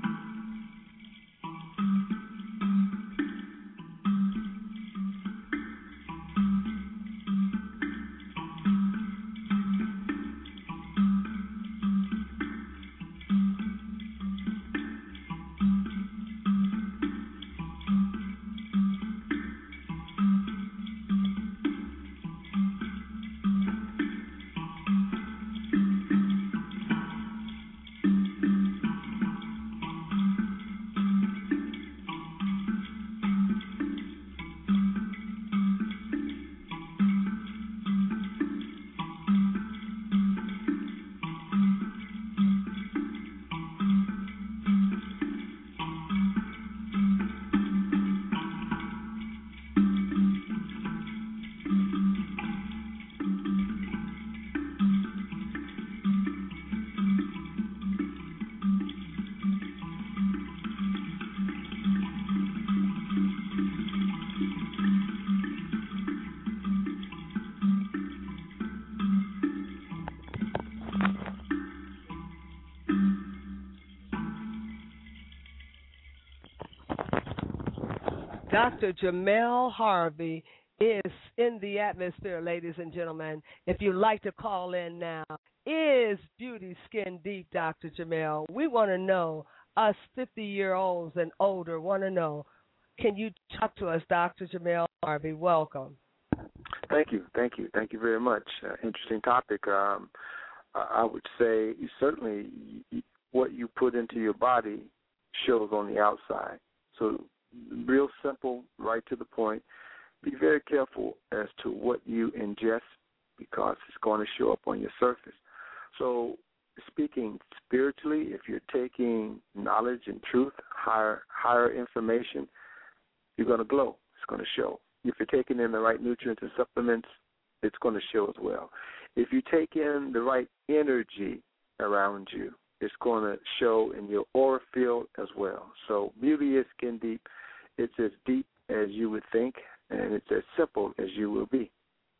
[SPEAKER 1] Doctor Jamel Harvey is in the atmosphere, ladies and gentlemen. If you'd like to call in now, is beauty skin deep, Doctor Jamel? We want to know, us fifty-year-olds and older want to know, can you talk to us, Doctor Jamel Harvey? Welcome.
[SPEAKER 8] Thank you, thank you, thank you very much. Uh, interesting topic. Um, I would say certainly what you put into your body shows on the outside. So real simple, right to the point. Be very careful as to what you ingest because it's going to show up on your surface. So speaking spiritually, if you're taking knowledge and truth, higher higher information, you're going to glow. It's going to show. If you're taking in the right nutrients and supplements, it's going to show as well. If you take in the right energy around you, it's going to show in your aura field as well. So beauty is skin deep. It's as deep as you would think, and it's as simple as you will be.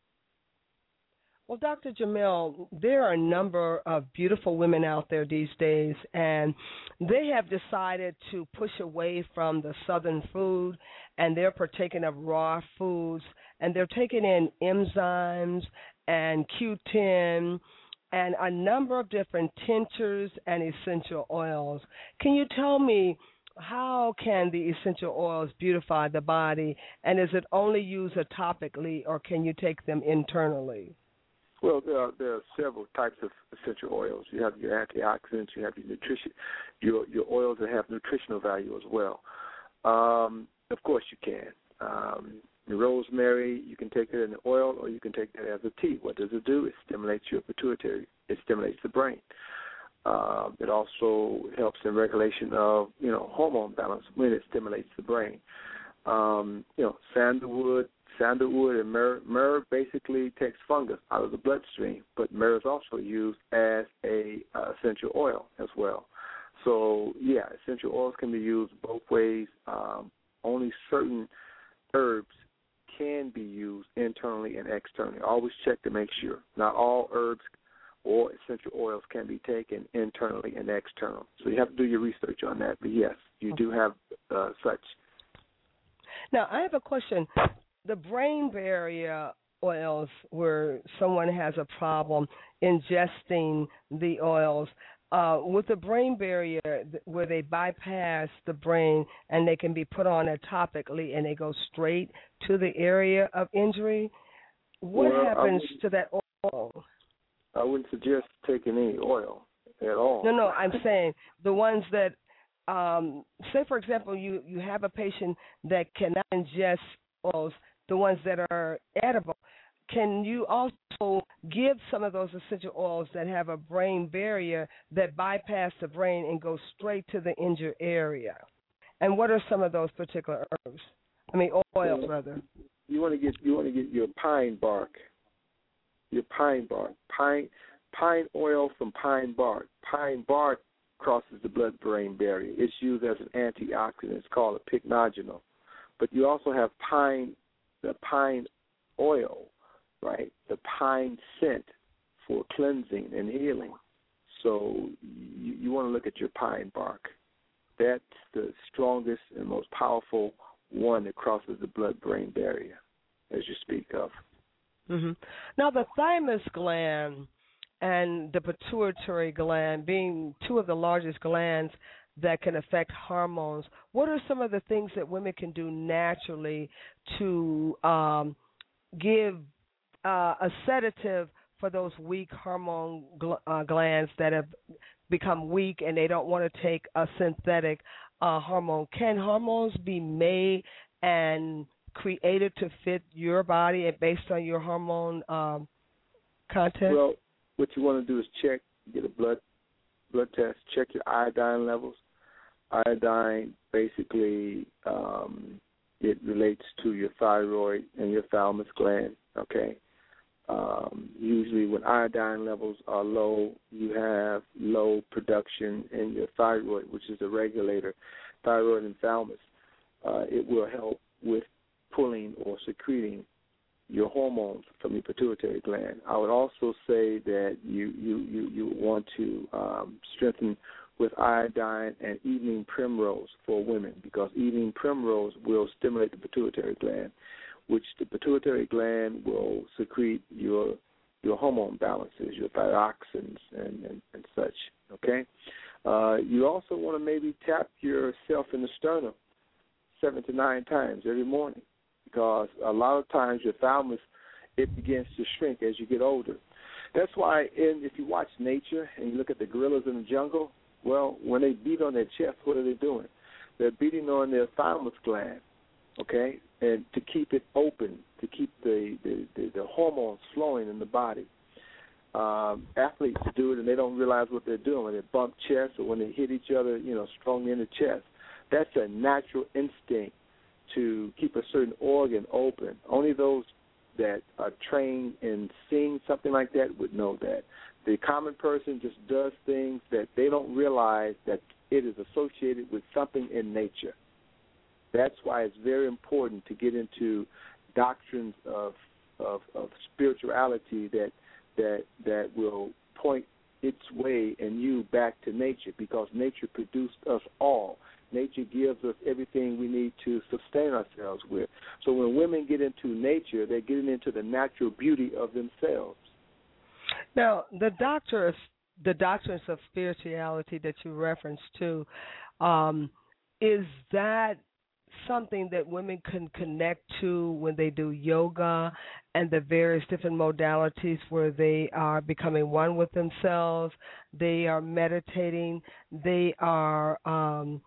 [SPEAKER 1] Well, Doctor Jamel, there are a number of beautiful women out there these days, and they have decided to push away from the Southern food, and they're partaking of raw foods, and they're taking in enzymes and Q ten and a number of different tinctures and essential oils. Can you tell me, how can the essential oils beautify the body, and is it only used topically, or can you take them internally?
[SPEAKER 8] Well, there are, there are several types of essential oils. You have your antioxidants, you have your nutrition, your your oils that have nutritional value as well. Um, of course, you can. Um, rosemary, you can take it in the oil, or you can take it as a tea. What does it do? It stimulates your pituitary. It stimulates the brain. Uh, it also helps in regulation of, you know, hormone balance when it stimulates the brain. Um, you know, sandalwood, sandalwood and myrrh. Myrrh basically takes fungus out of the bloodstream, but myrrh is also used as a uh, essential oil as well. So, yeah, essential oils can be used both ways. Um, only certain herbs can be used internally and externally. Always check to make sure. Not all herbs or essential oils can be taken internally and external. So you have to do your research on that. But, yes, you do have uh, such.
[SPEAKER 1] Now, I have a question. The brain barrier oils, where someone has a problem ingesting the oils, uh, with the brain barrier where they bypass the brain and they can be put on topically and they go straight to the area of injury, what
[SPEAKER 8] well,
[SPEAKER 1] happens to that oil?
[SPEAKER 8] I wouldn't suggest taking any oil at all.
[SPEAKER 1] No, no, I'm saying the ones that, um, say, for example, you, you have a patient that cannot ingest oils, the ones that are edible. Can you also give some of those essential oils that have a brain barrier that bypass the brain and go straight to the injured area? And what are some of those particular herbs? I mean, oils, rather.
[SPEAKER 8] You want to get you want to get your pine bark. Your pine bark, pine pine oil from pine bark. Pine bark crosses the blood-brain barrier. It's used as an antioxidant. It's called a pycnogenol. But you also have pine, the pine oil, right? The pine scent for cleansing and healing. So you, you want to look at your pine bark. That's the strongest and most powerful one that crosses the blood-brain barrier, as you speak of.
[SPEAKER 1] Mm-hmm. Now, the thymus gland and the pituitary gland being two of the largest glands that can affect hormones, what are some of the things that women can do naturally to um, give uh, a sedative for those weak hormone gl- uh, glands that have become weak and they don't want to take a synthetic uh, hormone? Can hormones be made and created to fit your body and based on your hormone um, content?
[SPEAKER 8] Well, what you want to do is check, get a blood blood test, check your iodine levels. Iodine, basically, um, it relates to your thyroid and your thymus gland, okay? Um, usually when iodine levels are low, you have low production in your thyroid, which is the regulator, thyroid and thymus. Uh, it will help with pulling or secreting your hormones from your pituitary gland. I would also say that you, you, you, you want to um, strengthen with iodine and evening primrose for women, because evening primrose will stimulate the pituitary gland, which the pituitary gland will secrete your your hormone balances, your thyroxines and, and, and such, okay? Uh, you also want to maybe tap yourself in the sternum seven to nine times every morning, because a lot of times your thymus, it begins to shrink as you get older. That's why in, if you watch nature and you look at the gorillas in the jungle, well, when they beat on their chest, what are they doing? They're beating on their thymus gland, okay, and to keep it open, to keep the, the, the, the hormones flowing in the body. Um, athletes do it, and they don't realize what they're doing. When they bump chests or when they hit each other, you know, strongly in the chest, that's a natural instinct to keep a certain organ open. Only those that are trained in seeing something like that would know that. The common person just does things that they don't realize that it is associated with something in nature. That's why it's very important to get into doctrines of of, of spirituality that that that will point its way and you back to nature, because nature produced us all. Nature gives us everything we need to sustain ourselves with. So when women get into nature, they're getting into the natural beauty of themselves.
[SPEAKER 1] Now, the doctors, the doctrines of spirituality that you referenced to, um, is that something that women can connect to when they do yoga and the various different modalities where they are becoming one with themselves, they are meditating, they are um,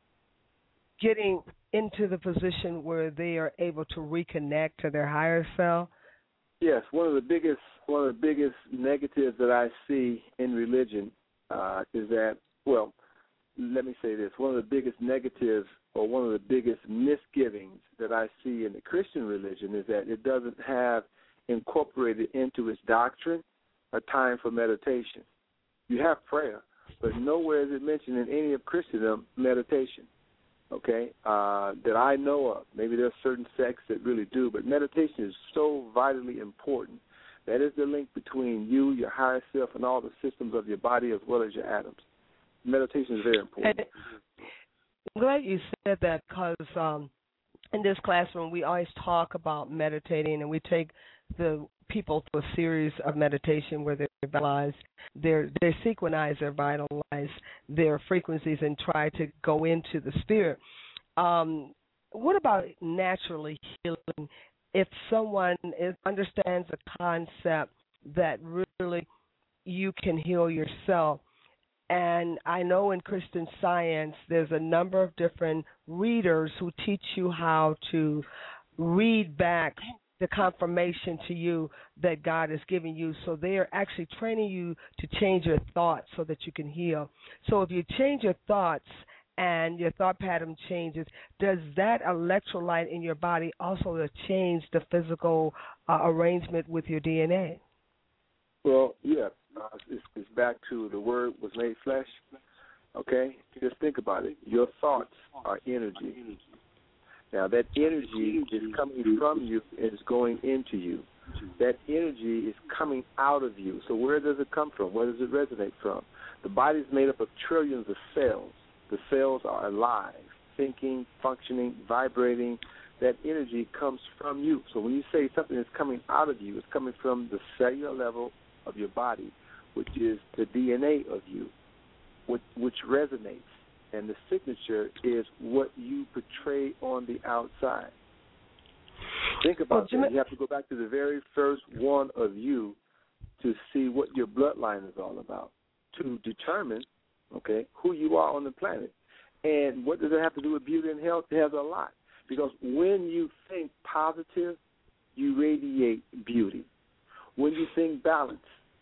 [SPEAKER 1] getting into the position where they are able to reconnect to their higher self?
[SPEAKER 8] Yes, one of the biggest one of the biggest negatives that I see in religion uh, is that, well, let me say this, one of the biggest negatives or one of the biggest misgivings that I see in the Christian religion is that it doesn't have incorporated into its doctrine a time for meditation. You have prayer, but nowhere is it mentioned in any of Christendom meditation, okay, uh, that I know of. Maybe there are certain sects that really do, but meditation is so vitally important. That is the link between you, your higher self, and all the systems of your body as well as your atoms. Meditation is very important.
[SPEAKER 1] And I'm glad you said that, because um, in this classroom we always talk about meditating, and we take the people through a series of meditation where they vitalize, they they sequenize, they vitalize their frequencies and try to go into the spirit. Um, what about naturally healing? If someone is, understands the concept that really you can heal yourself, and I know in Christian Science there's a number of different readers who teach you how to read back the confirmation to you that God is giving you. So they are actually training you to change your thoughts so that you can heal. So if you change your thoughts and your thought pattern changes, does that electrolyte in your body also change the physical uh, arrangement with your D N A?
[SPEAKER 8] Well, yeah. Uh, it's, it's back to the Word was made flesh. Okay? Just think about it. Your thoughts are energy. Now, that energy is coming from you and is going into you. That energy is coming out of you. So where does it come from? Where does it resonate from? The body is made up of trillions of cells. The cells are alive, thinking, functioning, vibrating. That energy comes from you. So when you say something is coming out of you, it's coming from the cellular level of your body, which is the D N A of you, which, which resonates. And the signature is what you portray on the outside. Think about well, that. You have to go back to the very first one of you to see what your bloodline is all about, to determine, okay, who you are on the planet. And what does it have to do with beauty and health? It has a lot. Because when you think positive, you radiate beauty. When you think balance,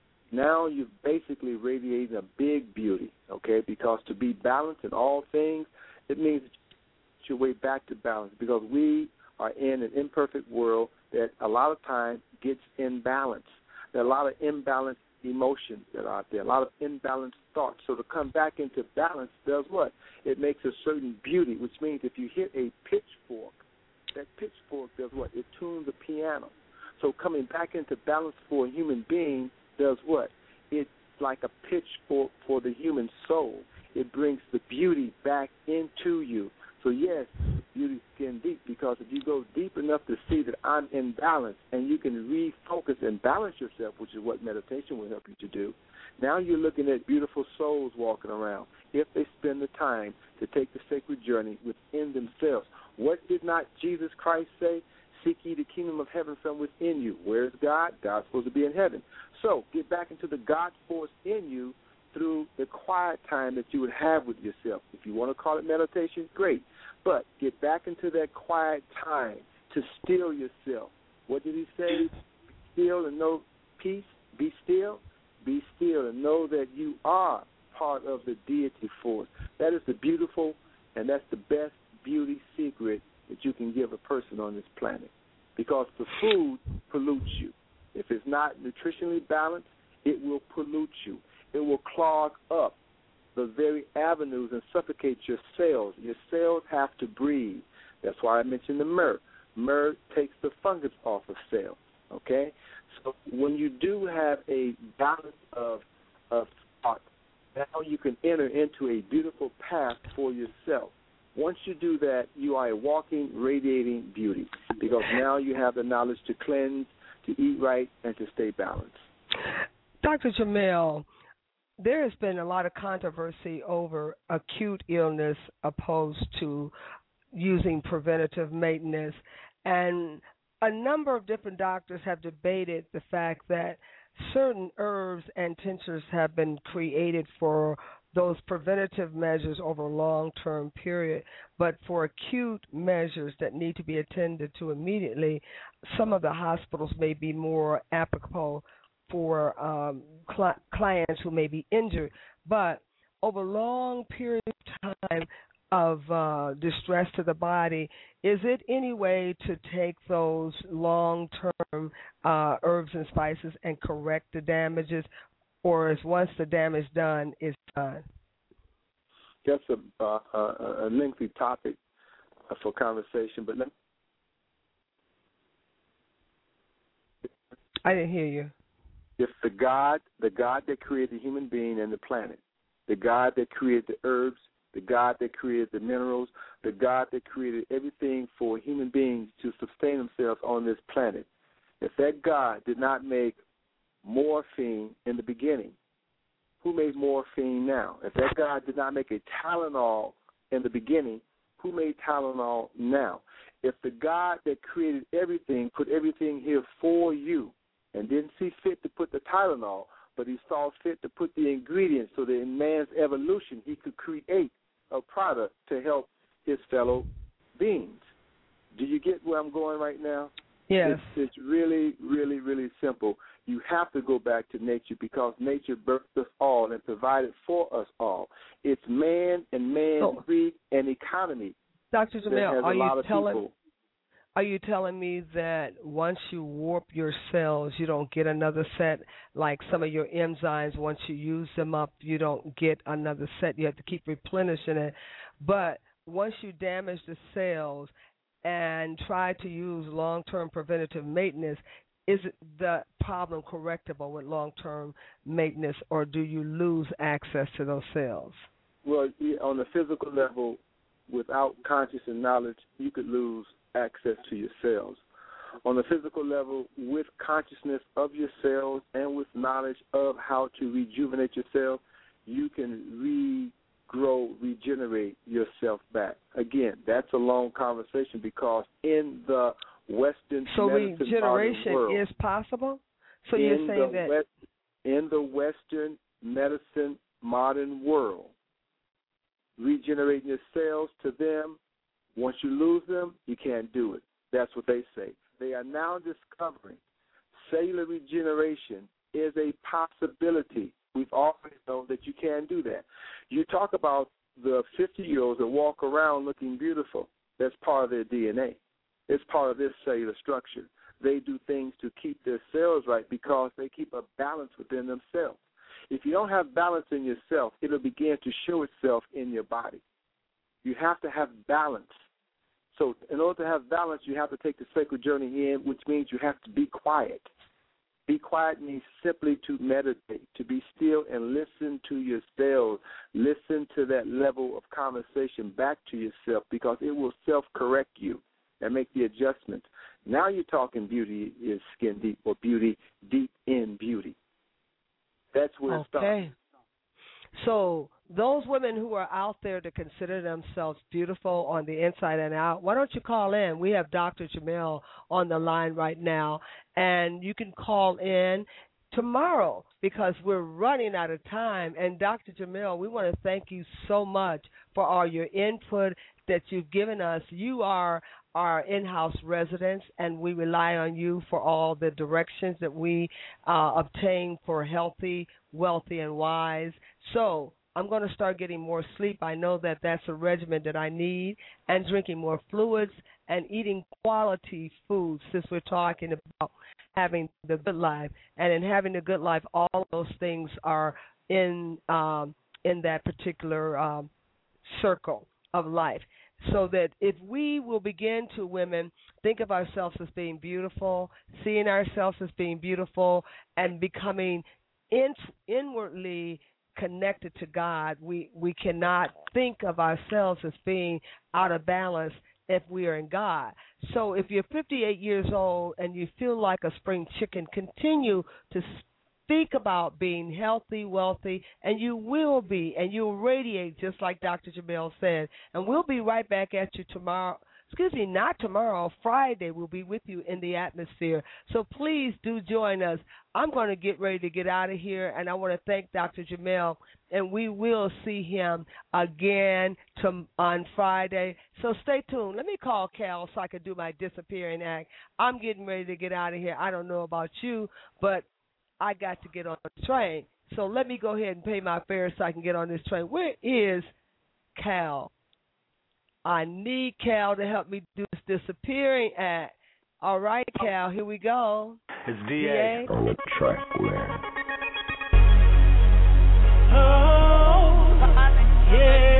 [SPEAKER 8] now you're basically radiating a big beauty, okay? Because to be balanced in all things, it means your way back to balance. Because we are in an imperfect world that a lot of times gets imbalanced. There are a lot of imbalanced emotions that are out there, a lot of imbalanced thoughts. So to come back into balance does what? It makes a certain beauty, which means if you hit a pitchfork, that pitchfork does what? It tunes a piano. So coming back into balance for a human being does what? It's like a pitchfork for the human soul. It brings the beauty back into you. So yes, beauty skin deep, because if you go deep enough to see that I'm in balance and you can refocus and balance yourself, which is what meditation will help you to do, now you're looking at beautiful souls walking around if they spend the time to take the sacred journey within themselves. What did not Jesus Christ say? Seek ye the kingdom of heaven from within you. Where's God? God's supposed to be in heaven. So get back into the God force in you through the quiet time that you would have with yourself. If you want to call it meditation, great. But get back into that quiet time to still yourself. What did he say? Be still and know peace. Be still. Be still and know that you are part of the deity force. That is the beautiful and that's the best beauty secret that you can give a person on this planet. Because the food pollutes you. If it's not nutritionally balanced, it will pollute you. It will clog up the very avenues and suffocate your cells. Your cells have to breathe. That's why I mentioned the myrrh. Myrrh takes the fungus off of cells, okay? So when you do have a balance of, of thought, now you can enter into a beautiful path for yourself. Once you do that, you are a walking, radiating beauty, because now you have the knowledge to cleanse, to eat right, and to stay balanced.
[SPEAKER 1] Doctor Jamel, there has been a lot of controversy over acute illness opposed to using preventative maintenance, and a number of different doctors have debated the fact that certain herbs and tinctures have been created for those preventative measures over a long-term period, but for acute measures that need to be attended to immediately, some of the hospitals may be more applicable for um, cl- clients who may be injured. But over long periods of time of uh, distress to the body, is it any way to take those long-term uh, herbs and spices and correct the damages, or is once the damage done, it's done?
[SPEAKER 8] That's a, uh, a, a lengthy topic for conversation, but let me...
[SPEAKER 1] I didn't hear you.
[SPEAKER 8] If the God, the God that created the human being and the planet, the God that created the herbs, the God that created the minerals, the God that created everything for human beings to sustain themselves on this planet, if that God did not make morphine in the beginning, who made morphine now? If that God did not make a Tylenol in the beginning, who made Tylenol now? If the God that created everything put everything here for you and didn't see fit to put the Tylenol, but he saw fit to put the ingredients so that in man's evolution he could create a product to help his fellow beings. Do you get where I'm going right now?
[SPEAKER 1] Yes.
[SPEAKER 8] It's, it's really, really, really simple. You have to go back to nature because nature birthed us all and provided for us all. It's man and man's
[SPEAKER 1] oh.
[SPEAKER 8] greed and economy.
[SPEAKER 1] Doctor Jamel, are you telling
[SPEAKER 8] people.
[SPEAKER 1] Are you telling me that once you warp your cells, you don't get another set? Like some of your enzymes, once you use them up, you don't get another set. You have to keep replenishing it. But once you damage the cells and try to use long-term preventative maintenance, is the problem correctable with long-term maintenance, or do you lose access to those cells?
[SPEAKER 8] Well, on the physical level, without conscious and knowledge, you could lose access to your cells. On the physical level, with consciousness of your cells and with knowledge of how to rejuvenate your cells, you can regrow, regenerate yourself back. Again, that's a long conversation because in the Western
[SPEAKER 1] so
[SPEAKER 8] medicine
[SPEAKER 1] regeneration
[SPEAKER 8] world,
[SPEAKER 1] is possible? So you're saying that
[SPEAKER 8] West, in the Western medicine modern world, regenerating your cells to them, once you lose them, you can't do it. That's what they say. They are now discovering cellular regeneration is a possibility. We've always known that you can do that. You talk about the fifty-year-olds that walk around looking beautiful. That's part of their D N A. It's part of their cellular structure. They do things to keep their cells right because they keep a balance within themselves. If you don't have balance in yourself, it'll begin to show itself in your body. You have to have balance. So in order to have balance, you have to take the sacred journey in, which means you have to be quiet. Be quiet means simply to meditate, to be still and listen to your cells. Listen to that level of conversation back to yourself because it will self-correct you and make the adjustments. Now you're talking beauty is skin deep or beauty deep in beauty. That's where it starts.
[SPEAKER 1] Okay. So those women who are out there to consider themselves beautiful on the inside and out, why don't you call in? We have Doctor Jamel on the line right now, and you can call in tomorrow because we're running out of time. And Doctor Jamel, we want to thank you so much for all your input that you've given us. You are our in-house residents, and we rely on you for all the directions that we uh, obtain for healthy, wealthy, and wise. So I'm going to start getting more sleep. I know that that's a regimen that I need, and drinking more fluids and eating quality food, since we're talking about having the good life. And in having the good life, all of those things are in um, in that particular um, circle of life. So that if we will begin to, women, think of ourselves as being beautiful, seeing ourselves as being beautiful, and becoming in, inwardly connected to God, we, we cannot think of ourselves as being out of balance if we are in God. So if you're fifty-eight years old and you feel like a spring chicken, continue to speak about being healthy, wealthy, and you will be, and you'll radiate just like Doctor Jamel said. And we'll be right back at you tomorrow. Excuse me, not tomorrow, Friday. We'll be with you in the atmosphere. So please do join us. I'm going to get ready to get out of here, and I want to thank Doctor Jamel, and we will see him again to, on Friday. So stay tuned. Let me call Cal so I can do my disappearing act. I'm getting ready to get out of here. I don't know about you, but I got to get on the train. So let me go ahead and pay my fare so I can get on this train. Where is Cal? I need Cal to help me do this disappearing act. All right, Cal, here we go.
[SPEAKER 9] It's D A on the track, man.
[SPEAKER 4] Oh, yeah.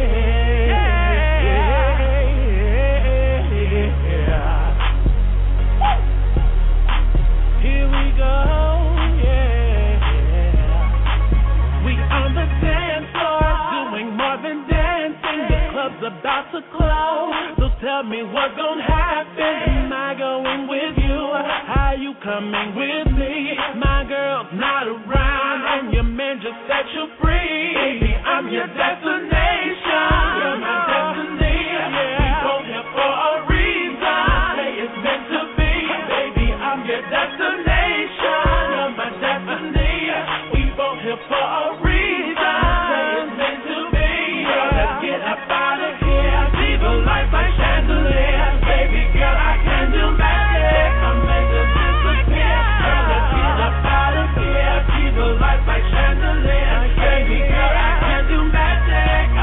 [SPEAKER 6] About to close, so tell me what's gonna happen. Am I going with you? How you coming with me? My girl's not around, and your man just set you free. Baby, I'm your destination. You're my destiny. We both here for a reason. Say it's meant to be. Baby, I'm your destination. You're my destiny. We both here for a reason. Say it's meant to be. Girl, let's get up out of here. Leave a life like chandelier. Baby girl, I can do magic. I'm meant to disappear. Girl, let's get up out of here. Leave a life like chandelier. Baby girl, I can do magic.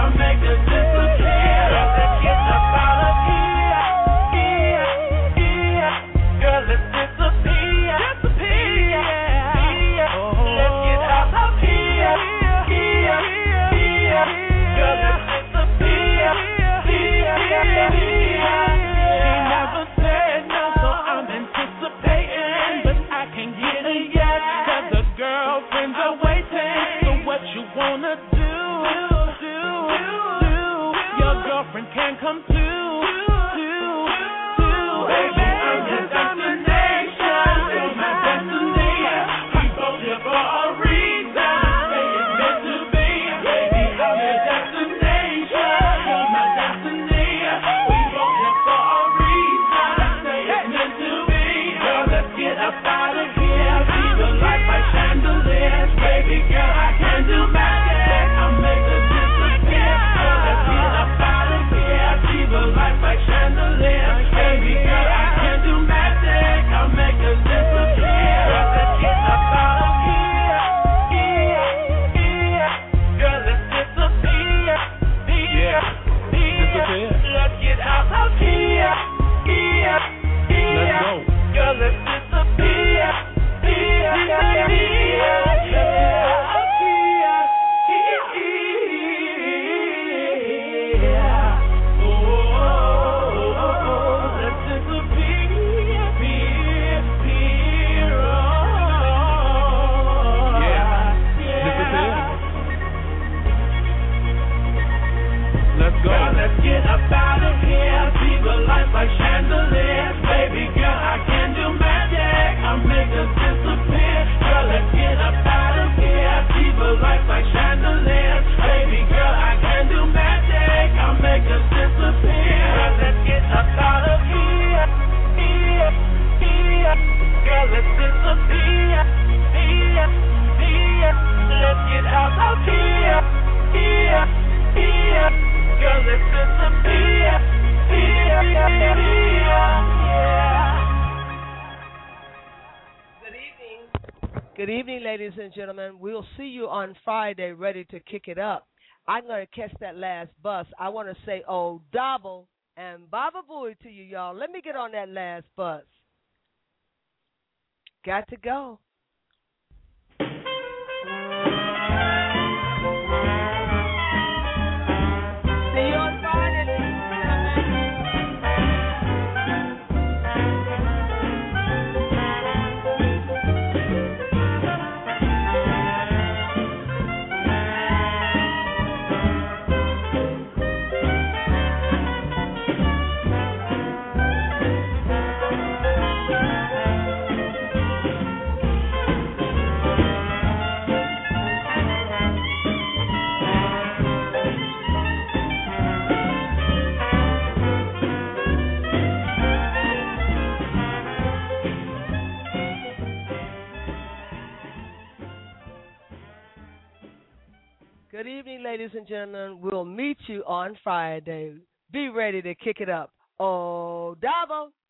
[SPEAKER 1] Good evening, ladies and gentlemen. We'll see you on Friday, ready to kick it up. I'm going to catch that last bus. I want to say, oh, double and Baba Booey to you, y'all. Let me get on that last bus. Got to go. See you on Friday, ladies and Good evening, ladies and gentlemen. We'll meet you on Friday. Be ready to kick it up. Oh, double.